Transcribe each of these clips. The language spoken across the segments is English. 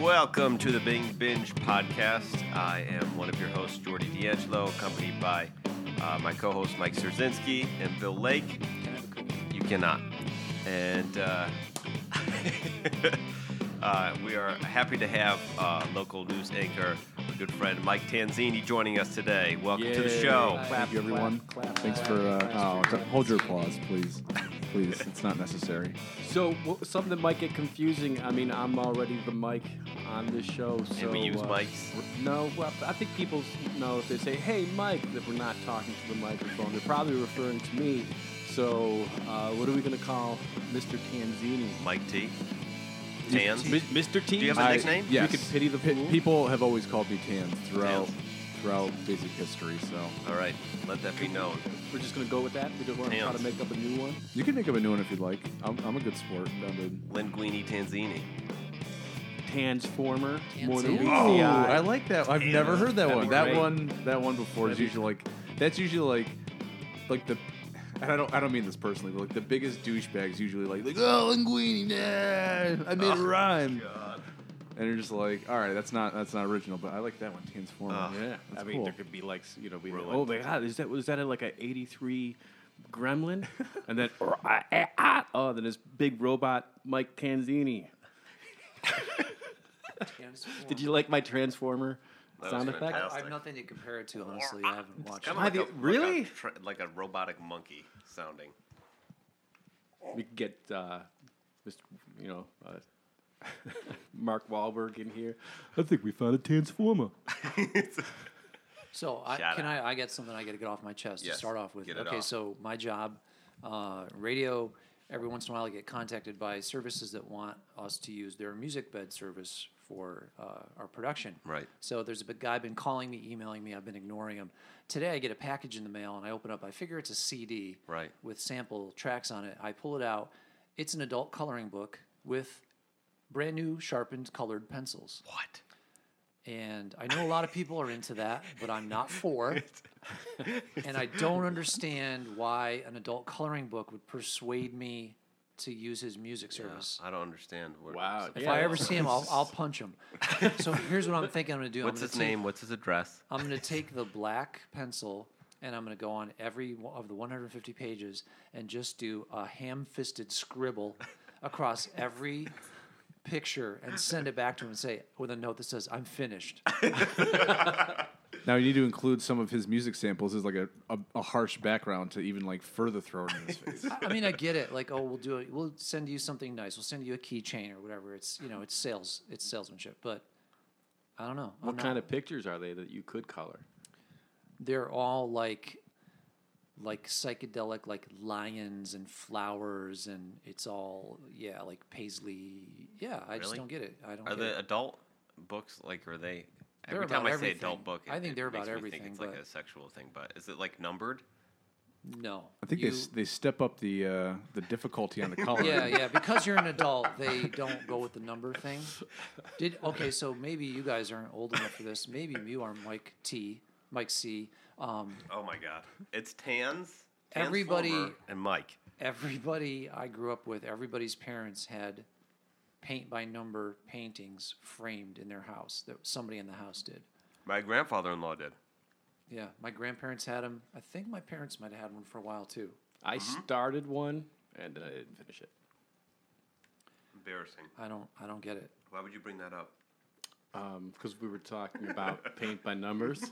Welcome to the Bing Binge Podcast. I am one of your hosts, Jordy D'Angelo, accompanied by my co-host Mike Szerzinski and Bill Lake. Can I have a cookie? You cannot. And we are happy to have local news anchor, a good friend, Mike Tanzini, joining us today. Welcome to the show. Thank you, everyone. Thanks for. Hold your applause, please. Please, it's not necessary. So, something that might get confusing. I mean, I'm already the mic on this show, so... And we use mics? No, well, I think people know if they say, hey, Mike, that we're not talking to the microphone. They're probably referring to me. So, what are we going to call Mr. Tanzini? Mike T. Tans? Mr. T? Do you have a nickname? Yes. We could pity the fool. People have always called me Tans throughout basic history, so... All right, let that be known. We're just going to go with that? We don't want to try to make up a new one? You can make up a new one if you'd like. I'm a good sport. Linguini Tanzini. Transformer. More Tanzini. than Oh, BCI. I like that. I've never heard that That'd one. be That great. one before is usually like... That's usually like the... And I don't mean this personally, but like the biggest douchebags usually like oh, Linguini, nah, I made a rhyme. God. And you're just like, all right, that's not original, but I like that one, Transformer. Yeah, That's I mean, cool. there could be like, be like, Ruined. oh my God, was that like a '83 Gremlin? And then, then this big robot Mike Tanzini. Did you like my Transformer That sound was effect? fantastic. I have nothing to compare it to, honestly. I haven't watched Kind it. of like Really? like a robotic monkey sounding. We could get, Mark Wahlberg in here. I think we found a Transformer. So Shout out. I get something I got to get off my chest Yes, to start off with. get it Okay, off. so my job, radio. Every once in a while, I get contacted by services that want us to use their music bed service for our production. Right. So there's a big guy been calling me, emailing me. I've been ignoring him. Today, I get a package in the mail, and I open up. I figure it's a CD Right. with sample tracks on it. I pull it out. It's an adult coloring book with brand new sharpened colored pencils. What? And I know a lot of people are into that, but I'm not for. And I don't understand why an adult coloring book would persuade me to use his music service. I don't understand. What Wow. If I ever see him, I'll punch him. So here's what I'm thinking I'm going to do. What's his name? What's his address? I'm going to take the black pencil and I'm going to go on every one of the 150 pages and just do a ham-fisted scribble across every picture and send it back to him and say with a note that says I'm finished. Now you need to include some of his music samples as like a harsh background to even like further throw it in his face. I mean, I get it. Like, oh, we'll do it. We'll send you something nice. We'll send you a keychain or whatever. It's it's sales. It's salesmanship. But I don't know. What kind of pictures are they that you could color? They're all like psychedelic, like lions and flowers, and it's all like paisley. Yeah, I just Really? don't get it. I don't. Are get the it. adult books like? Are they? They're Every time about I say everything. adult book, I think they're makes about me think everything, it's like but- a sexual thing. But is it like numbered? No. I think they step up the difficulty on the color. Yeah. Because you're an adult, they don't go with the number thing. So maybe you guys aren't old enough for this. Maybe you are Mike C. Oh my God! It's Tans. Everybody- Transformer, and Mike. Everybody I grew up with, everybody's parents had paint by number paintings framed in their house that somebody in the house did. My grandfather-in-law did. Yeah, my grandparents had them. I think my parents might have had one for a while too. I started one and then I didn't finish it. Embarrassing. I don't get it. Why would you bring that up? Because we were talking about paint by numbers.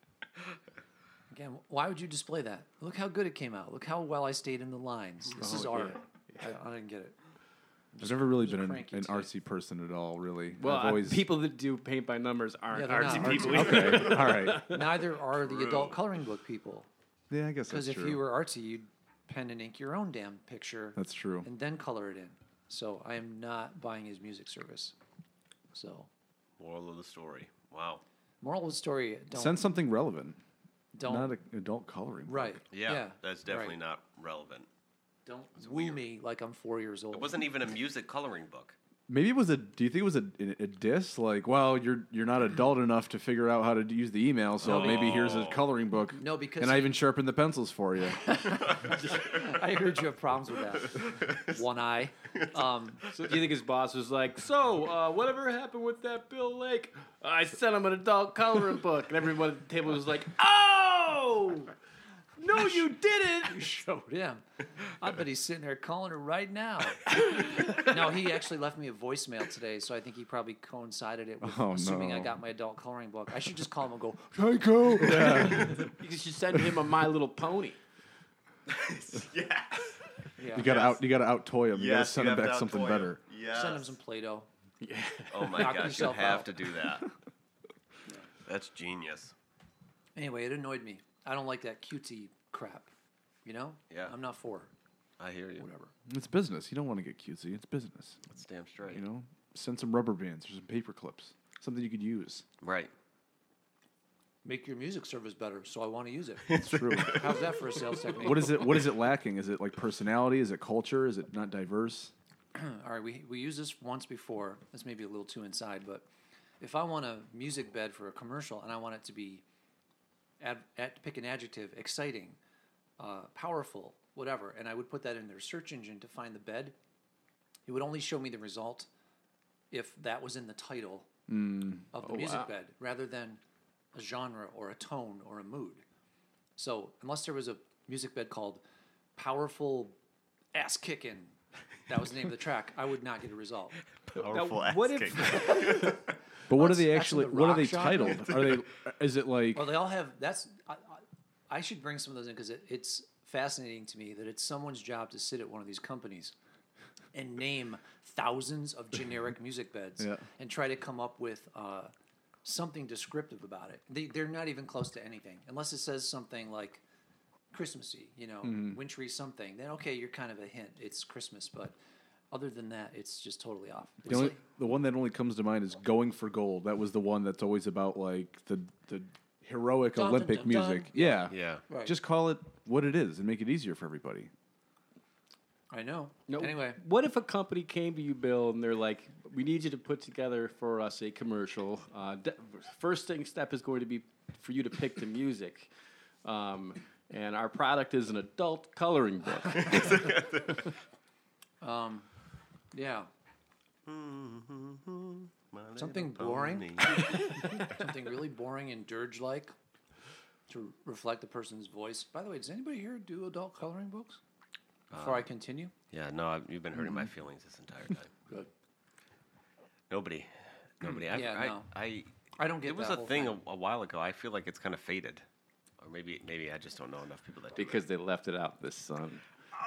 Again, why would you display that? Look how good it came out. Look how well I stayed in the lines. This is art. I didn't get it. I've never really just been cranky an today. artsy person at all, really. Well, I've always people that do paint by numbers aren't Yeah, they're artsy not people. artsy. Okay, all right. Neither are the adult coloring book people. Yeah, I guess that's Because true. if you were artsy, you'd pen and ink your own damn picture. That's true. And then color it in. So I am not buying his music service. So Moral of the story. Wow. moral of the story: don't Send something relevant. don't Not an adult coloring. book. right. Yeah, that's definitely right. not relevant. Don't It's woo weird. me like I'm 4 years old. It wasn't even a music coloring book. Maybe it was a. Do you think it was a diss? Like, well, you're not adult enough to figure out how to use the email, so maybe here's a coloring book. No, because and I even sharpened the pencils for you. I heard you have problems with that. One eye. So do you think his boss was like, so, whatever happened with that Bill Lake? I sent him an adult coloring book. And everyone at the table was like, oh! No, you didn't! You showed him. I bet he's sitting there calling her right now. No, he actually left me a voicemail today, so I think he probably coincided it with assuming I got my adult coloring book. I should just call him and go, Psycho. Yeah. You should send him a My Little Pony. Yeah. yeah, You gotta out toy him. You gotta Yes, send you him have back to something outtoy him. better. Yes. send him some Play-Doh. Oh my Knock gosh, you yourself have out. to do that. That's genius. Anyway, it annoyed me. I don't like that cutesy crap. You know? Yeah. I'm not for I hear you. whatever. It's business. You don't want to get cutesy. It's business. That's damn straight. You know, send some rubber bands or some paper clips, something you could use. Right. Make your music service better, so I want to use it. It's true. How's that for a sales technique? What is it? What is it lacking? Is it like personality? Is it culture? Is it not diverse? All right, we used this once before. This may be a little too inside, but if I want a music bed for a commercial and I want it to be, pick an adjective, exciting, powerful, whatever, and I would put that in their search engine to find the bed, it would only show me the result if that was in the title of the music bed, rather than a genre or a tone or a mood. So unless there was a music bed called Powerful Ass Kickin', that was the name of the track, I would not get a result. Powerful Now, what ass if- kick. But what are That's- they that's in actually? the What are rock they genre. titled? Are they? Is it like? Well, they all have. I should bring some of those in because it's fascinating to me that it's someone's job to sit at one of these companies and name thousands of generic music beds Yeah. and try to come up with something descriptive about it. They're not even close to anything unless it says something like Christmassy, wintry something. Then okay, you're kind of a hint. It's Christmas, but other than that, it's just totally off. It's The one that only comes to mind is "Going for Gold." That was the one that's always about like the heroic Dun, dun, Olympic dun, dun. music. Yeah, Yeah. Right. Just call it what it is and make it easier for everybody. I know. No, Anyway, what if a company came to you, Bill, and they're like, "We need you to put together for us a commercial. First step is going to be for you to pick the music, and our product is an adult coloring book." yeah. My Something little boring? pony. Something really boring and dirge-like to reflect the person's voice. By the way, does anybody here do adult coloring books? Before I continue? Yeah, no, you've been hurting my feelings this entire time. Good. Nobody. Yeah, no. I don't get It was that a whole thing a while ago. I feel like it's kind of faded, or maybe I just don't know enough people that do Because they left it out this sun.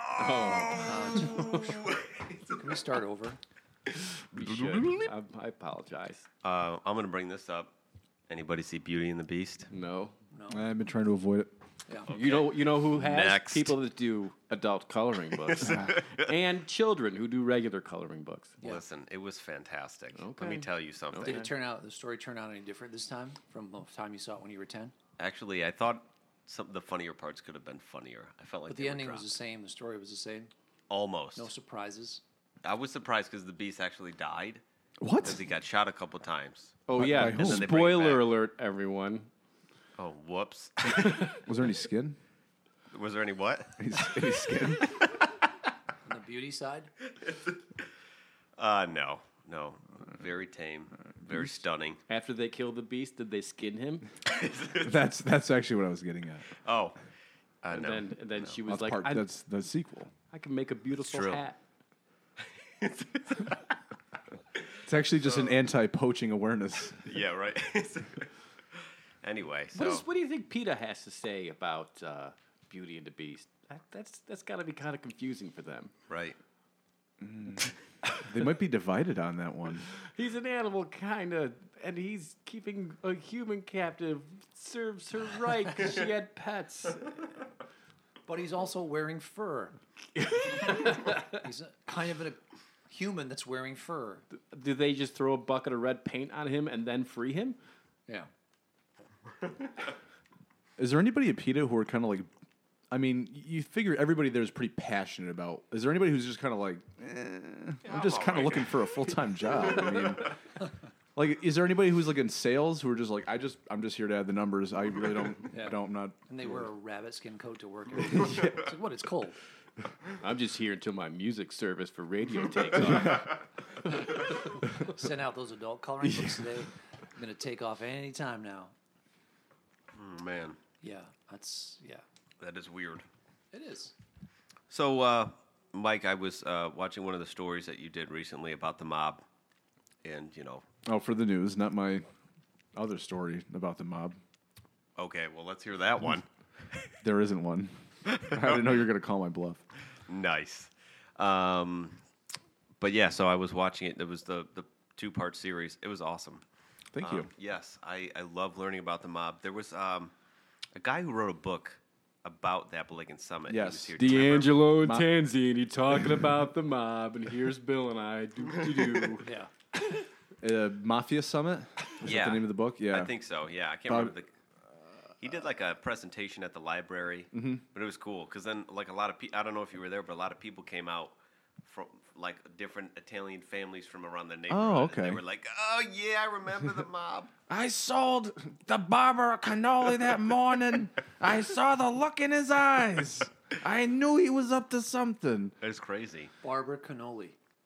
Can we start over? We should. I apologize. I'm gonna bring this up. Anybody see Beauty and the Beast? No. I've been trying to avoid it. Yeah. You know who has Next. people that do adult coloring books and children who do regular coloring books. Yeah. Listen, it was fantastic. Let me Okay. tell you something. Did the story turn out any different this time from the time you saw it when you were 10? Actually, I thought some of the funnier parts could have been funnier. I felt like But they the were ending was dropped. the same. The story was the same. Almost. No surprises. I was surprised because the Beast actually died What? because he got shot a couple times. Oh By yeah. whom? And then they bring it Spoiler back. alert, everyone. Oh, whoops. Was there any skin? Was there any what? Any skin? On the beauty side, No. Very tame. Very stunning. After they killed the beast, did they skin him? That's actually what I was getting at. Oh. And No. then she was That's like, part. That's the sequel. I can make a beautiful true. hat. It's actually just an anti-poaching awareness. Yeah, right. Anyway, What, so what do you think PETA has to say about Beauty and the Beast? That's got to be kind of confusing for them. right. They might be divided on that one. He's an animal, kind of, and he's keeping a human captive. Serves her right 'cause she had pets. but he's also wearing fur. He's kind of a human that's wearing fur. Do they just throw a bucket of red paint on him and then free him? Yeah. Is there anybody at PETA who are kind of like I mean, you figure everybody there is pretty passionate about. Is there anybody who's just kind of like, I'm just kind of looking for a full-time job? I mean, like, is there anybody who's like in sales who are just like, I'm just here to add the numbers. I really I'm not. And they wear a rabbit skin coat to work every day. It's like, what? It's cold. I'm just here until my music service for radio takes off. Sent out those adult coloring books today. I'm gonna take off any time now. Man, Yeah, that is weird. it is. So, Mike, I was watching one of the stories that you did recently about the mob, and Oh, for the news, not my other story about the mob. okay, well, let's hear that one. There isn't one. I didn't know you were going to call my bluff. Nice. But yeah, so I was watching it. It was the 2-part series. It was awesome. Thank you. Yes, I love learning about the mob. There was a guy who wrote a book about the Appalachian Summit. He Yes. was here. Do you remember? D'Angelo and Tanzini talking about the mob, and here's Bill and I. Do. Yeah. Mafia Summit? Is Yeah. that the name of the book? Yeah. I think so. Yeah, I can't Bob- remember the. He did like a presentation at the library, but it was cool because then like a lot of people. I don't know if you were there, but a lot of people came out from like different Italian families from around the neighborhood. Oh, And they okay. were like, "Oh yeah, I remember the mob." I sold the barber a cannoli that morning. I saw the look in his eyes. I knew he was up to something. It's crazy. Barbara Cannoli.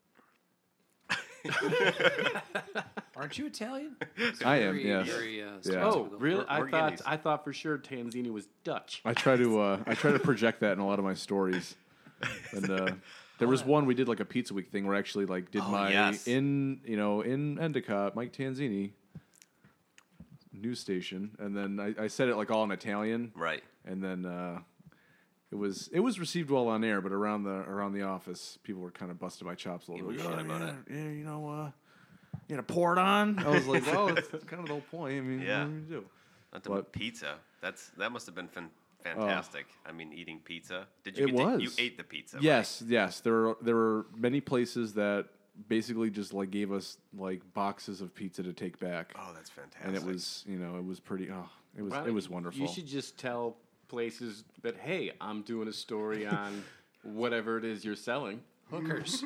Aren't you Italian? I am, Very, yes. very, Yeah. Oh, stereotypical. really? We're guineas. I thought for sure Tanzini was Dutch. I try to project that in a lot of my stories. And there was one we did like a Pizza Week thing where I actually like did my yes. in Endicott, Mike Tanzini news station, and then I said it like all in Italian, Right. and then it was received well on air, but around the office, people were kind of busting my chops a little bit. Giving a shit about it. Yeah, you gonna pour it on? I was like, well, it's kind of the whole point. I mean, Yeah. what are you gonna do? Not the What? pizza. That must have been fantastic. I mean, eating pizza. Did you? It was. You ate the pizza. Yes, yes. There were many places that basically just like gave us like boxes of pizza to take back, Right? Oh, that's fantastic. and it was pretty. Oh, it was wonderful. You should just tell places that, hey, I'm doing a story on whatever it is you're selling. Hookers.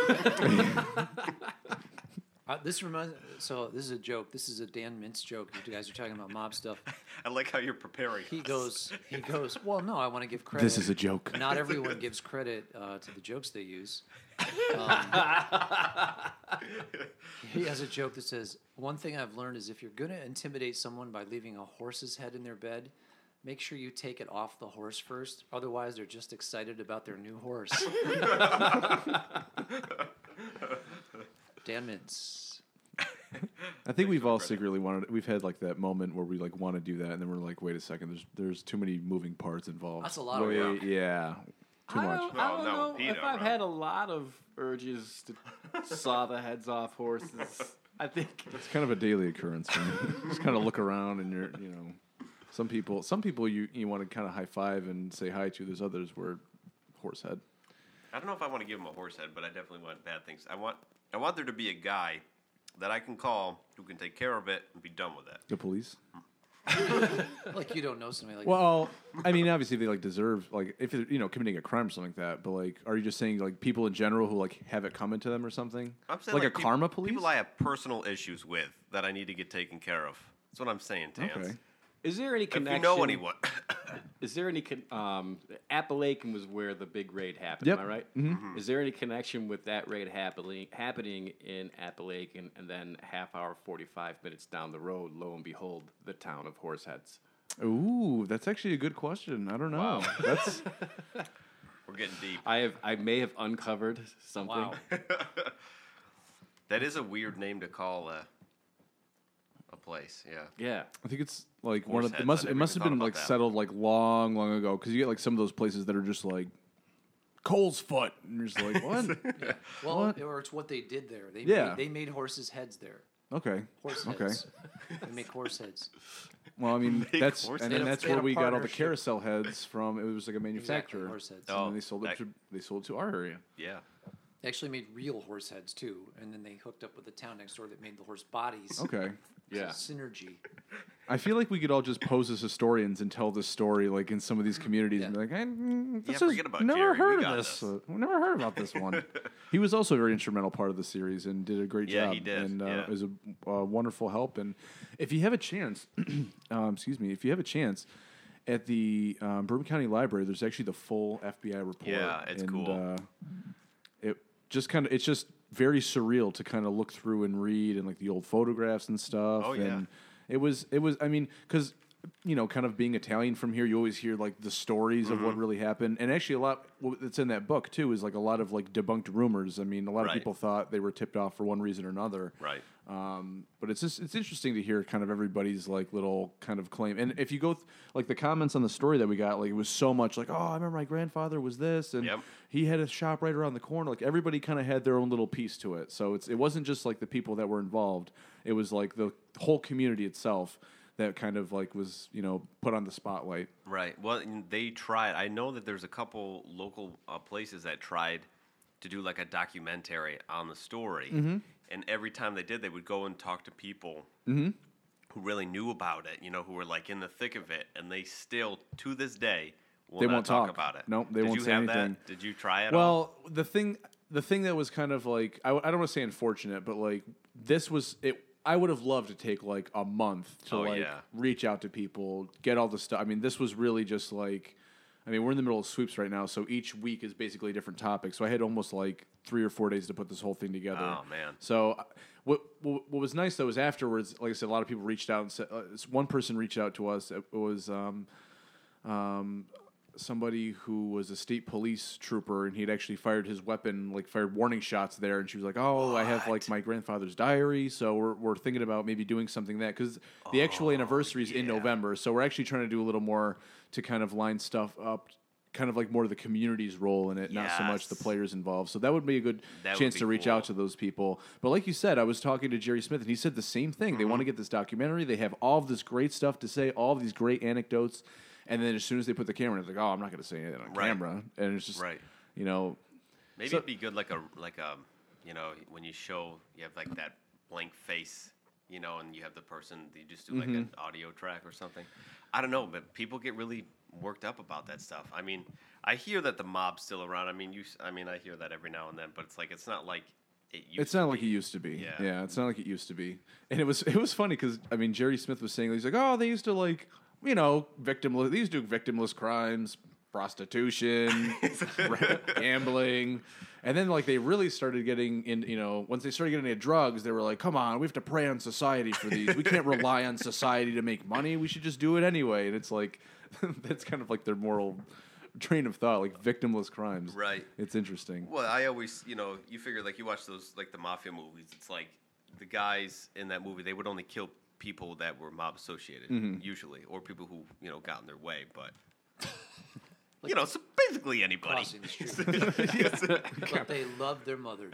This reminds. So this is a joke. This is a Dan Mintz joke. You guys are talking about mob stuff. I like how you're preparing. He us. goes. Well, no, I want to give credit. This is a joke. Not everyone gives credit to the jokes they use. He has a joke that says, "One thing I've learned is if you're going to intimidate someone by leaving a horse's head in their bed, make sure you take it off the horse first. Otherwise, they're just excited about their new horse." Dan Mintz. I think we've all secretly wanted. We've had like that moment where we like want to do that, and then we're like, wait a second. There's too many moving parts involved. That's a lot of Way- work. Yeah, too I much. don't, No, I don't no, know PETA, if I've right? had a lot of urges to saw the heads off horses. I think It's kind of a daily occurrence for me. Just kind of look around, and some people you want to kind of high five and say hi to. There's others where horse head. I don't know if I want to give him a horse head, but I definitely want bad things. I want there to be a guy that I can call who can take care of it and be done with it. The police. Like you don't know somebody like Well, I mean, obviously they like deserve like if they're committing a crime or something like that. But like, are you just saying like people in general who like have it coming to them or something? I'm saying like a peop- karma police. People I have personal issues with that I need to get taken care of. That's what I'm saying, Tans. Okay. is there any If connection? you know anyone. Is there any Appalachian was where the big raid happened? Yep. Am I right? Mhm. Is there any connection with that raid happening in Appalachian, and then half hour, 45 minutes down the road, lo and behold, the town of Horseheads? Ooh, that's actually a good question. I don't know. Wow. That's We're getting deep. I may have uncovered something. Wow. That is a weird name to call a place. Yeah. Yeah. I think it's like one of Horseheads, it must I it never must even have been thought like about that. settled like long ago because you get like some of those places that are just like Cole's Foot and you're just like what? Yeah. Well, What? or it's what they did there. Yeah. They made horses' heads there. Okay. Horse Okay. heads. They make horse heads. Well, I mean Big that's horse and heads. then They that's had where a we got all the partnership. carousel heads from. It was like a Exactly, manufacturer. horse heads. And Oh, then they sold it to our area. Yeah. They actually made real horse heads too, and then they hooked up with the town next door that made the horse bodies. Okay. Yeah. It's a synergy. I feel like we could all just pose as historians and tell this story, like in some of these communities, and be like, "This forget about never Jerry. heard We of got this. this." Never heard about this one." He was also a very instrumental part of the series and did a great Yeah, job. he did, and yeah. it was a wonderful help. And if you have a chance, if you have a chance. At the Bourbon County Library, there's actually the full FBI report. Yeah, it's cool. It's just very surreal to kind of look through and read and like the old photographs and stuff. Oh, yeah. And it was. I mean, because kind of being Italian from here, you always hear like the stories of what really happened. And actually, a lot that's in that book too is like a lot of like debunked rumors. I mean, a lot of Right. people thought they were tipped off for one reason or another. Right. But it's interesting to hear kind of everybody's like little kind of claim. And if you go like the comments on the story that we got, like it was so much like, oh, I remember my grandfather was this, and Yep. he had a shop right around the corner. Like everybody kind of had their own little piece to it. So it wasn't just like the people that were involved. It was like the whole community itself that kind of like was put on the spotlight. Right. Well, and they tried. I know that there's a couple local places that tried to do like a documentary on the story. Mm-hmm. And every time they did, they would go and talk to people Mm-hmm. who really knew about it, who were like in the thick of it. And they still, to this day, will They not won't talk talk. about it. Nope, they Did won't you say have anything. That? Did you try it all? Well, the thing that was kind of like I don't want to say unfortunate, but like this was it. I would have loved to take like a month to reach out to people, get all the stuff. I mean, this was really just like, we're in the middle of sweeps right now, so each week is basically a different topic. So I had almost like 3 or 4 days to put this whole thing together. Oh, man. So what was nice though is afterwards, like I said, a lot of people reached out and said one person reached out to us. It was somebody who was a state police trooper, and he'd actually fired his weapon, like fired warning shots there. And she was like, "Oh, I have like my grandfather's diary, so we're thinking about maybe doing something that because the actual anniversary is in November, so we're actually trying to do a little more to kind of line stuff up." Kind of like more of the community's role in it, not so much the Yes. players involved. So that would be a good That would chance be to reach cool. out to those people. But like you said, I was talking to Jerry Smith, and he said the same thing. They want to get this documentary. They have all of this great stuff to say, all of these great anecdotes, and then as soon as they put the camera in, it's like, oh, I'm not going to say anything on Right. camera. And it's just, Right. Maybe So- it'd be good like a when you show you have like that blank face, and you have the person you just do like an audio track or something. I don't know, but people get really worked up about that stuff. I mean, I hear that the mob's still around. I mean, I hear that every now and then, but it's like it's not like it used It's to not be. like it used to be. Yeah. It's not like it used to be. And it was funny because Jerry Smith was saying, he's like, oh, they used to like victimless. They used to do victimless crimes, prostitution, gambling, and then like they really started getting in. Once they started getting into drugs, they were like, come on, we have to prey on society for these. We can't rely on society to make money. We should just do it anyway. And it's like that's kind of like their moral train of thought, like victimless crimes. Right. It's interesting. Well, I always, you figure like you watch those like the mafia movies. It's like the guys in that movie, they would only kill people that were mob associated, usually, or people who got in their way. But so basically anybody. Crossing the street. But they love their mothers.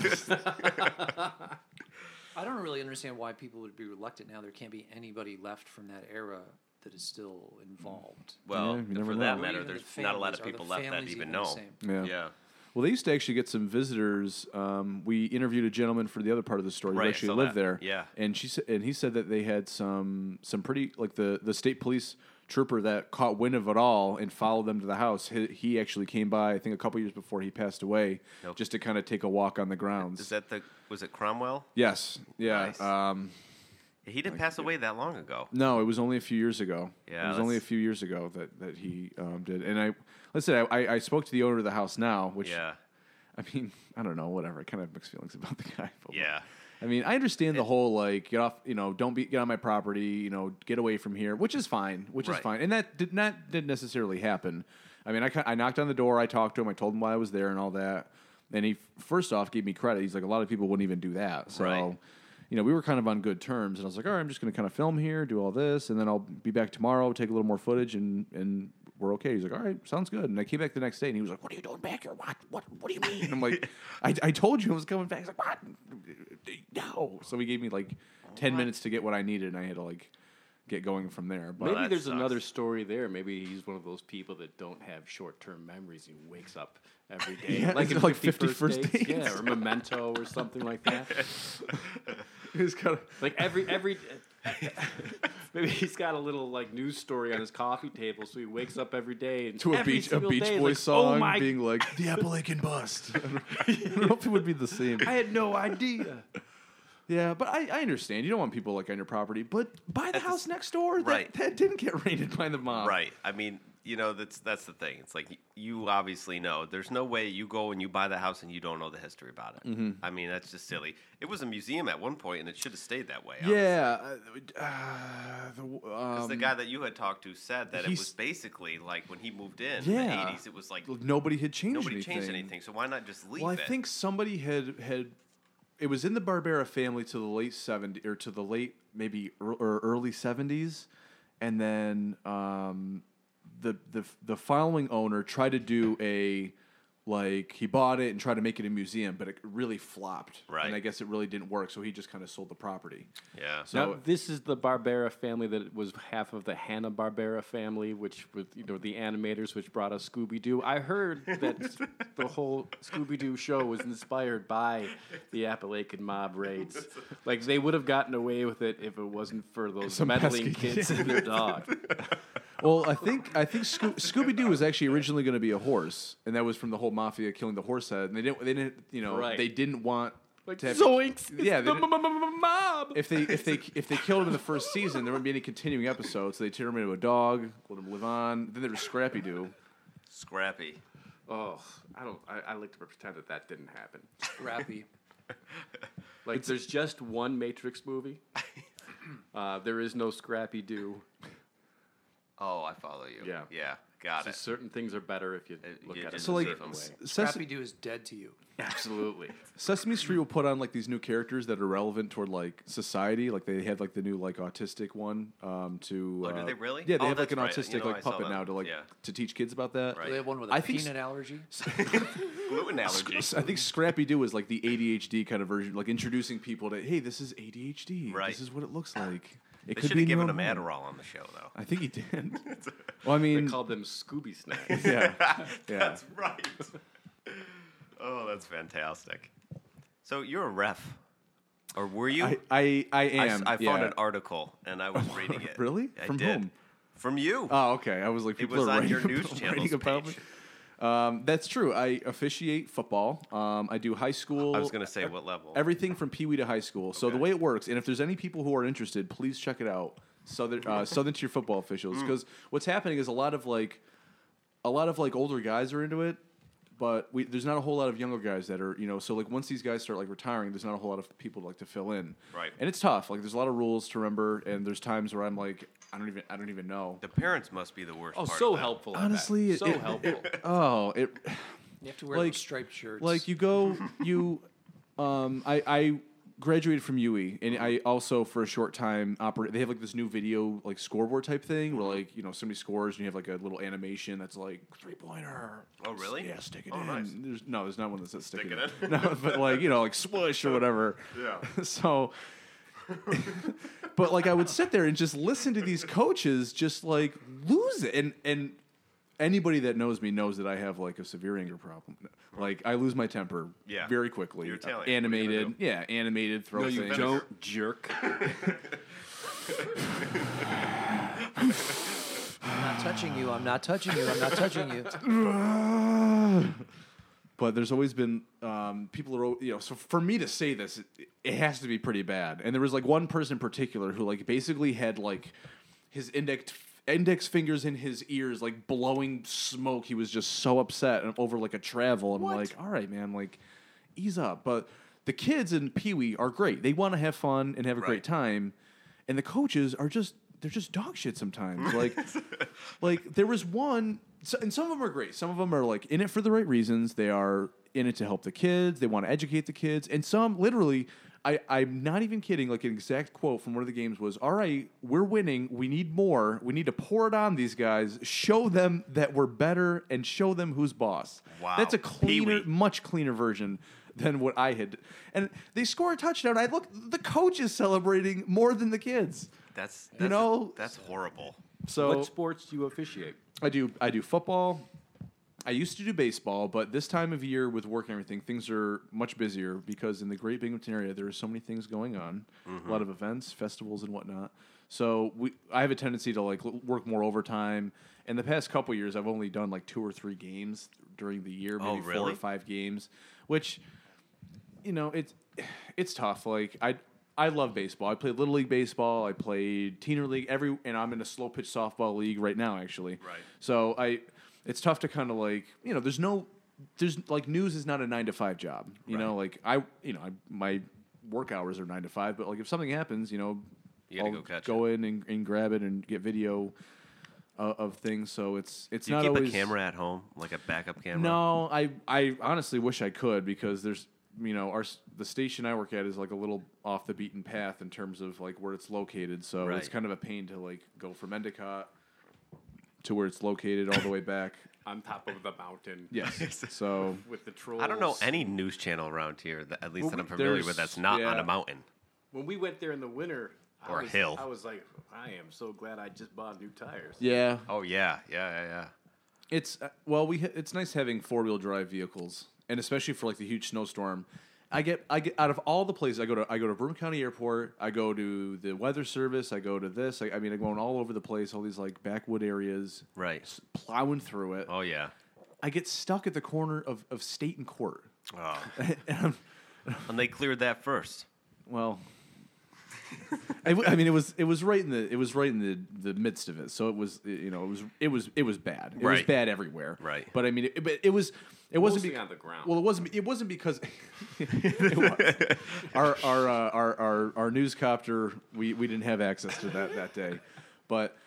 I don't really understand why people would be reluctant now. There can't be anybody left from that era that is still involved. Well, Yeah, you never for know. that Or matter, even the there's not a lot of families. Are the people left that families even the know. same? Yeah. Yeah. Well, they used to actually get some visitors. We interviewed a gentleman for the other part of the story Right, who I actually saw lived that. there. Yeah. and he said that they had some pretty like the state police trooper that caught wind of it all and followed them to the house. He actually came by, I think, a couple years before he passed away, Nope. just to kind of take a walk on the grounds. Is that was it Cromwell? Yes, yeah. Nice. He didn't pass away that long ago. No, it was only a few years ago. Yeah, it was only a that's- few years ago that he did. And I spoke to the owner of the house now, which Yeah. I mean, I don't know, whatever. I kind of have mixed feelings about the guy. But Yeah. I mean, I understand the whole like get off, don't get on my property, get away from here, which is fine, Right. and that didn't necessarily happen. I mean, I knocked on the door, I talked to him, I told him why I was there and all that, and he first off gave me credit. He's like, a lot of people wouldn't even do that, so. Right. We were kind of on good terms, and I was like, all right, I'm just going to kind of film here, do all this, and then I'll be back tomorrow, take a little more footage, and we're okay. He's like, all right, sounds good. And I came back the next day, and he was like, what are you doing back here? What do you mean? And I'm like, I told you I was coming back. He's like, what? No. So he gave me like 10 minutes to get what I needed, and I had to like get going from there. But Maybe that there's sucks. another story there. Maybe he's one of those people that don't have short-term memories. He wakes up every day, Yeah, like in like 50 50 First Dates. yeah, or Memento or something like that. He's got Like every maybe he's got a little like news story on his coffee table, so he wakes up every day and to a every Beach single day Boys is like, song, oh my, being like the Appalachian Bust. I don't know if it would be the same. I had no idea. Yeah, but I understand. You don't want people like on your property, but buy the house next door. Right. That didn't get raided by the mob. Right. I mean, that's the thing. It's like you obviously know. There's no way you go and you buy the house and you don't know the history about it. Mm-hmm. I mean, that's just silly. It was a museum at one point, and it should have stayed that way. Yeah. Because the guy that you had talked to said that it he's- was basically like when he moved in Yeah. the 80s, it was like Nobody had changed nobody anything. changed anything. So why not just leave Well, I it? think somebody had. It was in the Barbera family to the late 70s, or to the late maybe or early 70s, and then the following owner tried to do he bought it and tried to make it a museum, but it really flopped. Right. And I guess it really didn't work, so he just kind of sold the property. Yeah. So Now, this is the Barbera family that was half of the Hanna-Barbera family, which was the animators, which brought us Scooby-Doo. I heard that the whole Scooby-Doo show was inspired by the Appalachian mob raids. Like, they would have gotten away with it if it wasn't for those Some meddling pesky kids and their dog. Well, I think Scooby Doo was actually originally going to be a horse, and that was from the whole mafia killing the horse head. And they didn't Right. they didn't want Like, to have, zoinks! Yeah, It's they the didn't- mob! if they killed him in the first season, there wouldn't be any continuing episodes. So they turned him into a dog, let him live on. Then there was Scrappy Doo. Scrappy. Oh, I like to pretend that didn't happen. Scrappy. Like, there's just one Matrix movie. There is no Scrappy Doo. Oh, I follow you. Yeah. Yeah. Got So it. certain things are better if you look you at it. just So like Save 'em. Scrappy Doo is dead to you. Absolutely. Sesame Street will put on like these new characters that are relevant toward like society. Like they had like the new like autistic one to. Oh, do they really? Yeah, they Oh, have like an that's right. autistic You know, like I saw puppet that. now to like Yeah. to teach kids about that. Right. Do they have one with a I think peanut allergy? Gluten allergy. I think Scrappy Doo is like the ADHD kind of version, like introducing people to, hey, this is ADHD. Right. This is what it looks like. It They could should be have given in him your home. Adderall on the show, though. I think he did. Well, I They mean, called them Scooby Snacks. yeah, yeah. That's right. Oh, that's fantastic. So you're a ref, or were you? I I am. found yeah. an article and I was reading it. Really? I From did. whom? From you. Oh, okay. I was like, It people was are on writing your about- news channel's writing about page. me. That's true. I officiate football. I do high school. I was going to say what level. Everything from Pee Wee to high school. So the Okay. way it works, and if there's any people who are interested, please check it out. Southern Tier Football Officials, because what's happening is a lot of like older guys are into it, but there's not a whole lot of younger guys that are, so like once these guys start like retiring, there's not a whole lot of people like to fill in. Right. And it's tough. Like there's a lot of rules to remember, and there's times where I'm like, I don't even know. The parents must be the worst Oh, part so of that. helpful. at Honestly, that. So helpful. it You have to wear Like- those striped shirts. like you go I graduated from UE, and I also for a short time they have like this new video like scoreboard type thing where like somebody scores and you have like a little animation that's like 3-pointer. Oh, really? Yeah, stick it Oh, in. nice. There's not one that says stick, Stick it it in. No, but like like swoosh or whatever. Yeah. So but like I would sit there and just listen to these coaches just like lose it, and anybody that knows me knows that I have like a severe anger problem. Like I lose my temper Yeah. very quickly. You're Italian. What are you gonna Animated, do? yeah, animated. Throw No, you things. don't, jerk. I'm not touching you. I'm not touching you. I'm not touching you. But there's always been people are so for me to say this, it has to be pretty bad. And there was like one person in particular who like basically had like his index fingers in his ears, like blowing smoke. He was just so upset over like a travel. And I'm like, all right, man, like ease up. But the kids in Pee Wee are great. They want to have fun and have a Right. great time. And the coaches are they're just dog shit sometimes. Like there was one, and some of them are great. Some of them are like in it for the right reasons. They are in it to help the kids. They want to educate the kids. And some literally, I'm not even kidding. Like an exact quote from one of the games was, "All right, we're winning. We need more. We need to pour it on these guys. Show them that we're better, and show them who's boss." Wow. That's a Pee-wee. much cleaner version than what I had. And they score a touchdown. I look, the coach is celebrating more than the kids. That's know- that's horrible. So What sports do you officiate? I do football. I used to do baseball, but this time of year with work and everything, things are much busier because in the Great Binghamton area, there are so many things going on, a lot of events, festivals, and whatnot. So I have a tendency to like work more overtime. In the past couple years, I've only done like 2 or 3 games during the year, maybe 4 really? or 5 games, which, you know, it's tough. Like I love baseball. I played Little League baseball. I played Teener League. And I'm in a slow pitch softball league right now, actually. Right. So it's tough to kind of like, you know, there's like news is not a 9 to 5 job. You know, like my work hours are 9 to 5, but like if something happens, you know, You gotta I'll go catch go in and grab it and get video of things. So it's Do you not keep always a camera at home, like a backup camera? No, I honestly wish I could because there's, you know, the station I work at is like a little off the beaten path in terms of like where it's located. So it's Right. kind of a pain to like go from Endicott to where it's located all the way back. On top of the mountain. Yes. So With the trolls. I don't know any news channel around here, that, at least Well, that I'm familiar with, there's- that's not on yeah. a mountain. When we went there in the winter, Or a hill. I was like, I am so glad I just bought new tires. yeah, Oh, yeah. it's it's nice having 4-wheel drive vehicles, and especially for like the huge snowstorm. I get out of all the places I go to Broome County Airport, I go to the Weather Service, I go to this. I mean, I'm going all over the place, all these like backwood areas, Right. plowing through it. Oh, yeah. I get stuck at the corner of State and Court. Oh. And they cleared that first. Well, I mean, it was right in the midst of it. So it was, you know, it was bad. It was Right. bad everywhere. Right. But I mean, it wasn't Mostly on the ground. Well, it wasn't because it was. Our news copter, we didn't have access to that day, but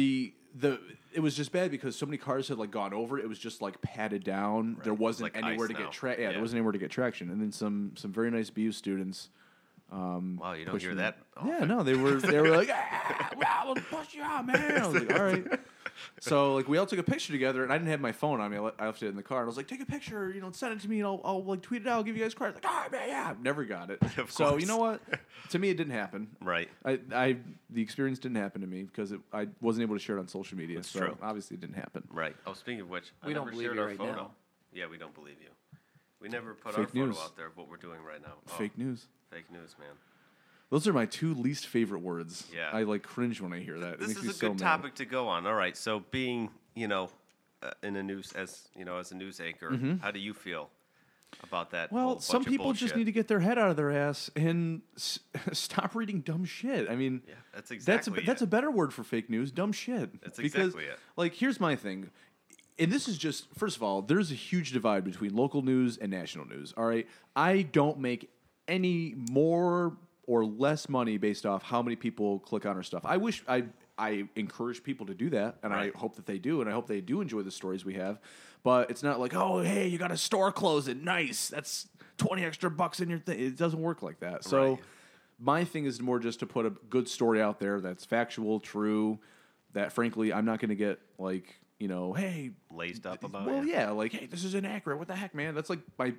it was just bad because so many cars had like gone over. It was just like padded down. There wasn't Like anywhere ice to now. get traction. Yeah, Yeah. there wasn't anywhere to get traction. And then some very nice BU students. Wow, you don't pushing hear me. that? Yeah, no, they were like, we'll push you out, man. I was like, all right. So like we all took a picture together, and I didn't have my phone on me. I left it in the car, and I was like, take a picture, you know, send it to me, and I'll like tweet it out. I'll give you guys credit. Like, all right, man, yeah. Never got it. Of So course. you know what? To me, it didn't happen. Right. The experience didn't happen to me because I wasn't able to share it on social media. That's so true. obviously it didn't happen. Right. Oh, speaking of which, I We don't never believe shared you our right photo. now. Yeah, we don't believe you. We never put Fake our photo news. out there of what we're doing right now. Oh, Fake news. Fake news, man. Those are my 2 least favorite words. Yeah. I like cringe when I hear that. It This makes me is a so good mad. topic to go on. All right. So being, you know, in a news as a news anchor, how do you feel about that? whole Well, bunch some of people just bullshit? need to get their head out of their ass and stop reading dumb shit. I mean, Yeah, that's exactly that's it. a better word for fake news, dumb shit. That's Because, exactly it. like, here's my thing, and this is just first of all, there's a huge divide between local news and national news. All right, I don't make any more or less money based off how many people click on our stuff. I wish I encourage people to do that, and Right. I hope that they do, and I hope they do enjoy the stories we have. But it's not like, oh, hey, you got a store closing, nice. That's $20 extra in your thing. It doesn't work like that. So Right. my thing is more just to put a good story out there that's factual, true. That frankly, I'm not going to get like, you know, hey, Laced up about well, it. yeah, like, hey, this is inaccurate. What the heck, man? That's like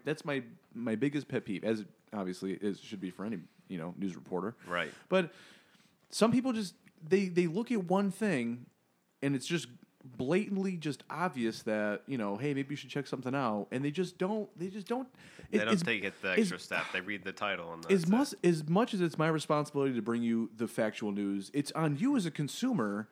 my biggest pet peeve, as it obviously is should be for any, you know, news reporter. Right. But some people just they look at one thing, and it's just blatantly just obvious that, you know, hey, maybe you should check something out, and they just don't. They don't take it the extra step. They read the title and as that's it. much as it's my responsibility to bring you the factual news, it's on you as a consumer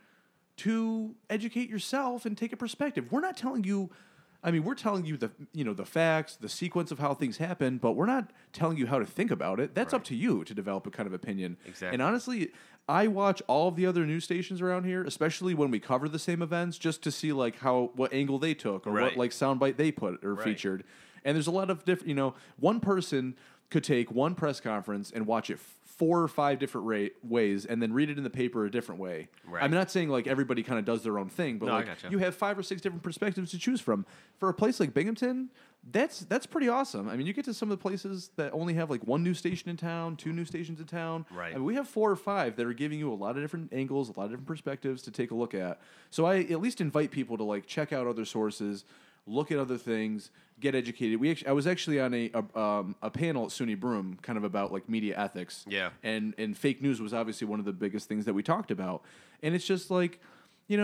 to educate yourself and take a perspective. We're not telling you. I mean, we're telling you the facts, the sequence of how things happen, but we're not telling you how to think about it. That's up to you to develop a kind of opinion. Exactly. And honestly, I watch all of the other news stations around here, especially when we cover the same events, just to see like what angle they took or what Right. like soundbite they put or Right. featured. And there's a lot of different. You know, one person could take one press conference and watch it 4 or 5 different ways, and then read it in the paper a different way. Right. I'm not saying like everybody kind of does their own thing, but No, I like gotcha. you have 5 or 6 different perspectives to choose from. For a place like Binghamton, that's pretty awesome. I mean, you get to some of the places that only have like 1 news station in town, 2 news stations in town. Right. I mean, we have 4 or 5 that are giving you a lot of different angles, a lot of different perspectives to take a look at. So I at least invite people to like check out other sources, look at other things, get educated. I was actually on a panel at SUNY Broome, kind of about like media ethics. Yeah. And fake news was obviously one of the biggest things that we talked about. And it's just like, you know,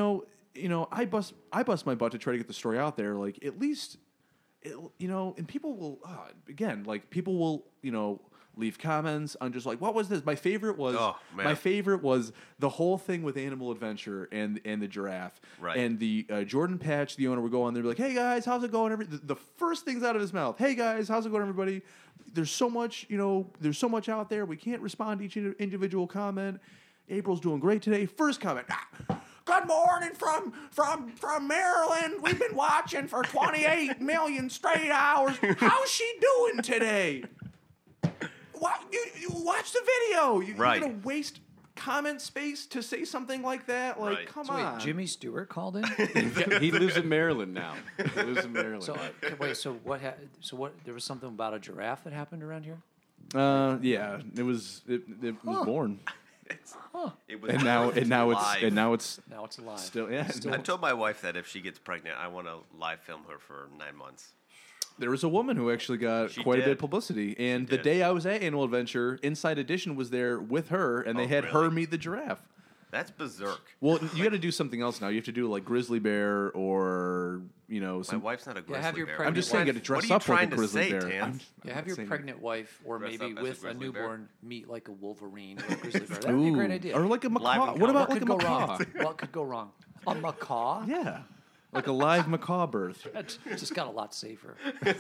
I bust my butt to try to get the story out there. Like at least, and people will again, like people will leave comments on just like, what was this? My favorite was the whole thing with Animal Adventure and the giraffe. Right. And the Jordan Patch, the owner, would go on there and be like, hey guys, how's it going? The first things out of his mouth, hey guys, how's it going, everybody? There's so much, there's so much out there. We can't respond to each individual comment. April's doing great today. First comment. Good morning from Maryland. We've been watching for 28 million straight hours. How's she doing today? What, you watch the video. You're gonna waste comment space to say something like that? Like, Right. come So on. wait, Jimmy Stewart called in. He lives in Maryland now. He lives in Maryland. So wait, so what? There was something about a giraffe that happened around here. Yeah, it was born, It was and now live. Now it's alive. still yeah. I told my wife that if she gets pregnant, I want to live film her for 9 months. There was a woman who actually got She quite a bit did. of publicity, and the did. day I was at Animal Adventure, Inside Edition was there with her, and they Oh, had her really? meet the giraffe. That's berserk. Well, you got to do something else now. You have to do like grizzly bear or My some. wife's not a grizzly have your bear. pregnant I'm just saying, wife- get to dress What are you up like a trying to grizzly say, bear. Tans? I'm Yeah, have your saying- pregnant wife or Dress maybe up as a with a grizzly bear? newborn meet like a wolverine or a grizzly bear. That'd be a great Ooh, idea. or like a Live macaw. in What about what like could a go macaw? wrong? What could go wrong? A macaw? Yeah, like a live macaw birth. That's just got a lot safer.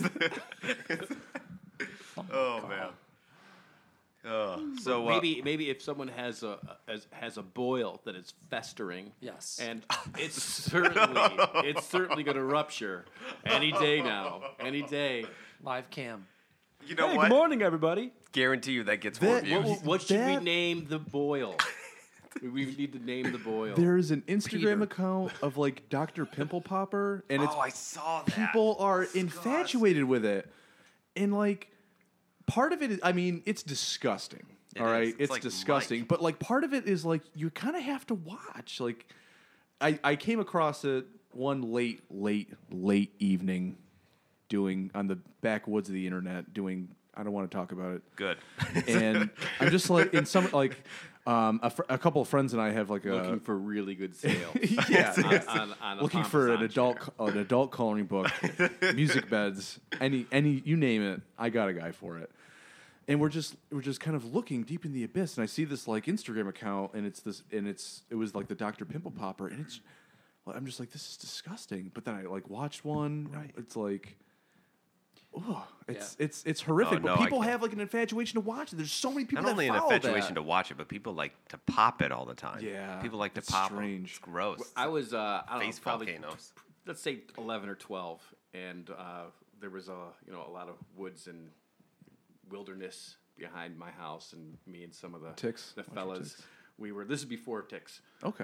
Oh man. Oh, so maybe if someone has a boil that is festering, Yes. and it's certainly going to rupture any day now, any day. Live cam. you know Hey, what? good morning, everybody. Guarantee you that gets more That- views. What should we That- name the boil? We need to name the boil. There is an Instagram Peter. account of like Dr. Pimple Popper, and it's Oh, I saw that. people are Disgusting. infatuated with it, and like part of it is, I mean, it's disgusting. It all is. right, It's it's like disgusting. Mike. But like part of it is like you kind of have to watch. Like I came across it one late evening, doing on the backwoods of the internet, doing. I don't want to talk about it. Good. And I'm just like in some like a couple of friends and I have like a looking for really good sales. yeah, on a looking for an Amazon adult coloring book, music beds, any you name it, I got a guy for it. And we're just kind of looking deep in the abyss, and I see this like Instagram account, and it was like the Dr. Pimple Popper, and I'm just like, this is disgusting. But then I like watched one, it's like, oh, it's horrific. Oh, but no, I people can't. have like an infatuation to watch it. There's so many people Not only that an follow infatuation that. to watch it, but people like to pop it all the time. Yeah, People like to it's pop 'em. strange. It's gross. I was I don't know, Face probably volcanoes. let's say 11 or 12, and there was a lot of woods and wilderness behind my house, and me and some of the Ticks? the Watch your fellas, ticks. this is before ticks. Okay.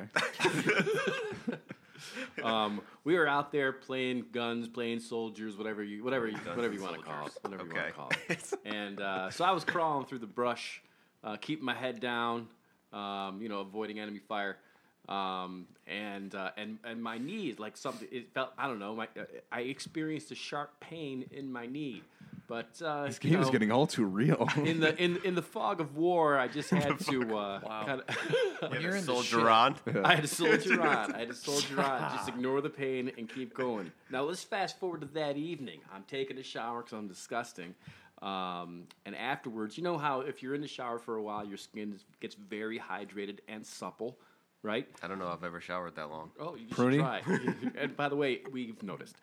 We were out there playing guns, playing soldiers, whatever you want to call it, whatever you want Okay. to call it. And so I was crawling through the brush, keeping my head down, avoiding enemy fire. And my knee, like something, it felt, I don't know, I experienced a sharp pain in my knee, but This game is getting all too real. in the fog of war, I just had to kind of. Get You're a in the soldier shit. on. I had to soldier on. Just ignore the pain and keep going. Now let's fast forward to that evening. I'm taking a shower because I'm disgusting. And afterwards, you know how if you're in the shower for a while, your skin gets very hydrated and supple, right? I don't know if I've ever showered that long. Oh, you Pruny? should try. And by the way, we've noticed.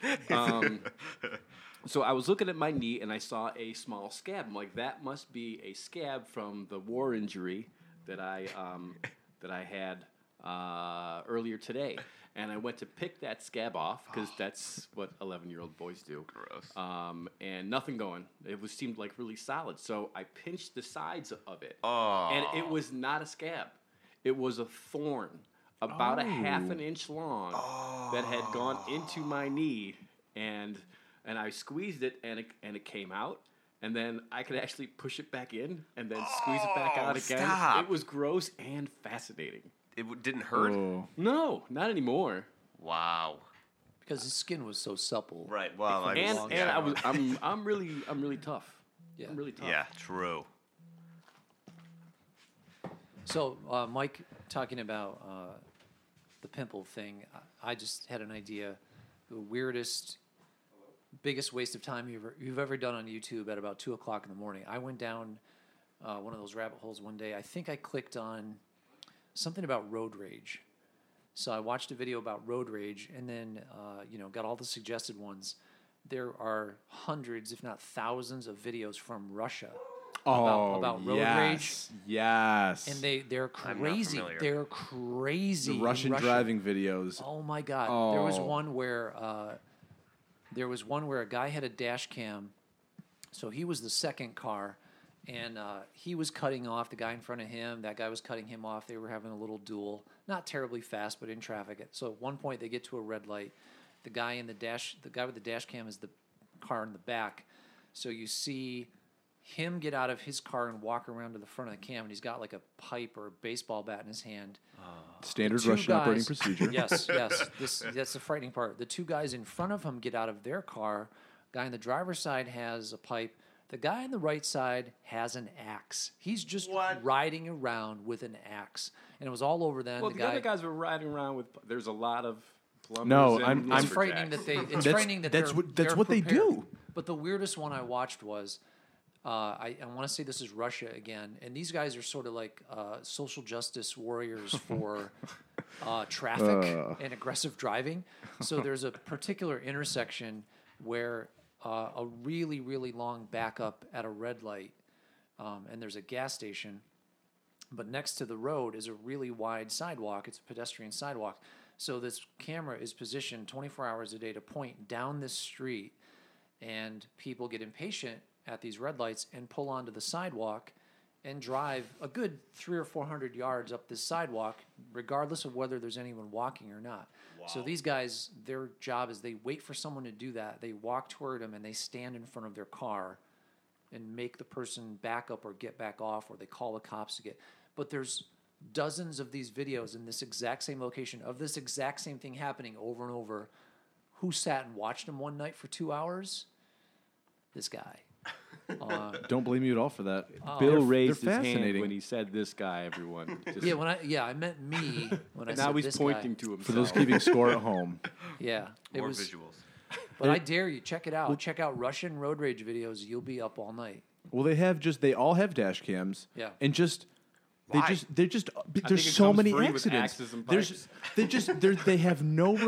So I was looking at my knee and I saw a small scab. I'm like, that must be a scab from the war injury that I had earlier today. And I went to pick that scab off because that's what 11-year-old boys do. Gross. And nothing going. It seemed like really solid. So I pinched the sides of it. Oh. And it was not a scab. It was a thorn about a half an inch long that had gone into my knee, and I squeezed it, and it came out, and then I could actually push it back in, and then squeeze it back out again. Stop. It was gross and fascinating. It didn't hurt. Oh. No, not anymore. Wow. Because his skin was so supple. Right. Well, I And was, and I'm really tough. Yeah. I'm really tough. Yeah. True. So, Mike, talking about the pimple thing, I just had an idea. The weirdest, biggest waste of time you've ever done on YouTube at about 2:00 in the morning. I went down one of those rabbit holes one day. I think I clicked on something about road rage. So I watched a video about road rage, and then got all the suggested ones. There are hundreds, if not thousands, of videos from Russia about road rage. Yes. And they're I'm not crazy. familiar. They're crazy. The in Russian Russia. driving videos. Oh my God! There was one where a guy had a dash cam, so he was the second car, and he was cutting off the guy in front of him. That guy was cutting him off. They were having a little duel, not terribly fast, but in traffic. So at one point they get to a red light. The guy with the dash cam is the car in the back. So you see him get out of his car and walk around to the front of the cam, and he's got like a pipe or a baseball bat in his hand. Standard Two Russian operating guys- procedure. Yes. That's the frightening part. The two guys in front of him get out of their car. Guy on the driver's side has a pipe. The guy on the right side has an axe. He's just riding around with an axe, and it was all over then. Well, the the other guys were riding around with. There's a lot of plumbers. No, and I'm It's frightening that they. It's frightening that that's they're, what- that's they're what they prepared. do. But the weirdest one I watched was, I want to say this is Russia again, and these guys are sort of like social justice warriors for traffic and aggressive driving. So there's a particular intersection where a really, really long backup at a red light, and there's a gas station. But next to the road is a really wide sidewalk. It's a pedestrian sidewalk. So this camera is positioned 24 hours a day to point down this street, and people get impatient at these red lights and pull onto the sidewalk and drive a good 300 or 400 yards up this sidewalk, regardless of whether there's anyone walking or not. So these guys, their job is they wait for someone to do that. They walk toward them and they stand in front of their car and make the person back up or get back off, or they call the cops to get. But there's dozens of these videos in this exact same location of this exact same thing happening over and over. Who sat and watched them one night for 2 hours? This guy. Don't blame you at all for that. Bill They're raised his hand fascinating. when he said this guy. Everyone. Just, I meant me when I and said now he's this pointing guy. to himself. For those keeping score at home. Yeah, it More was. visuals. But I dare you, check it out. Check out Russian road rage videos. You'll be up all night. Well, they all have dash cams. Yeah. And Why? there's it so comes many free with accidents. axes and There's they have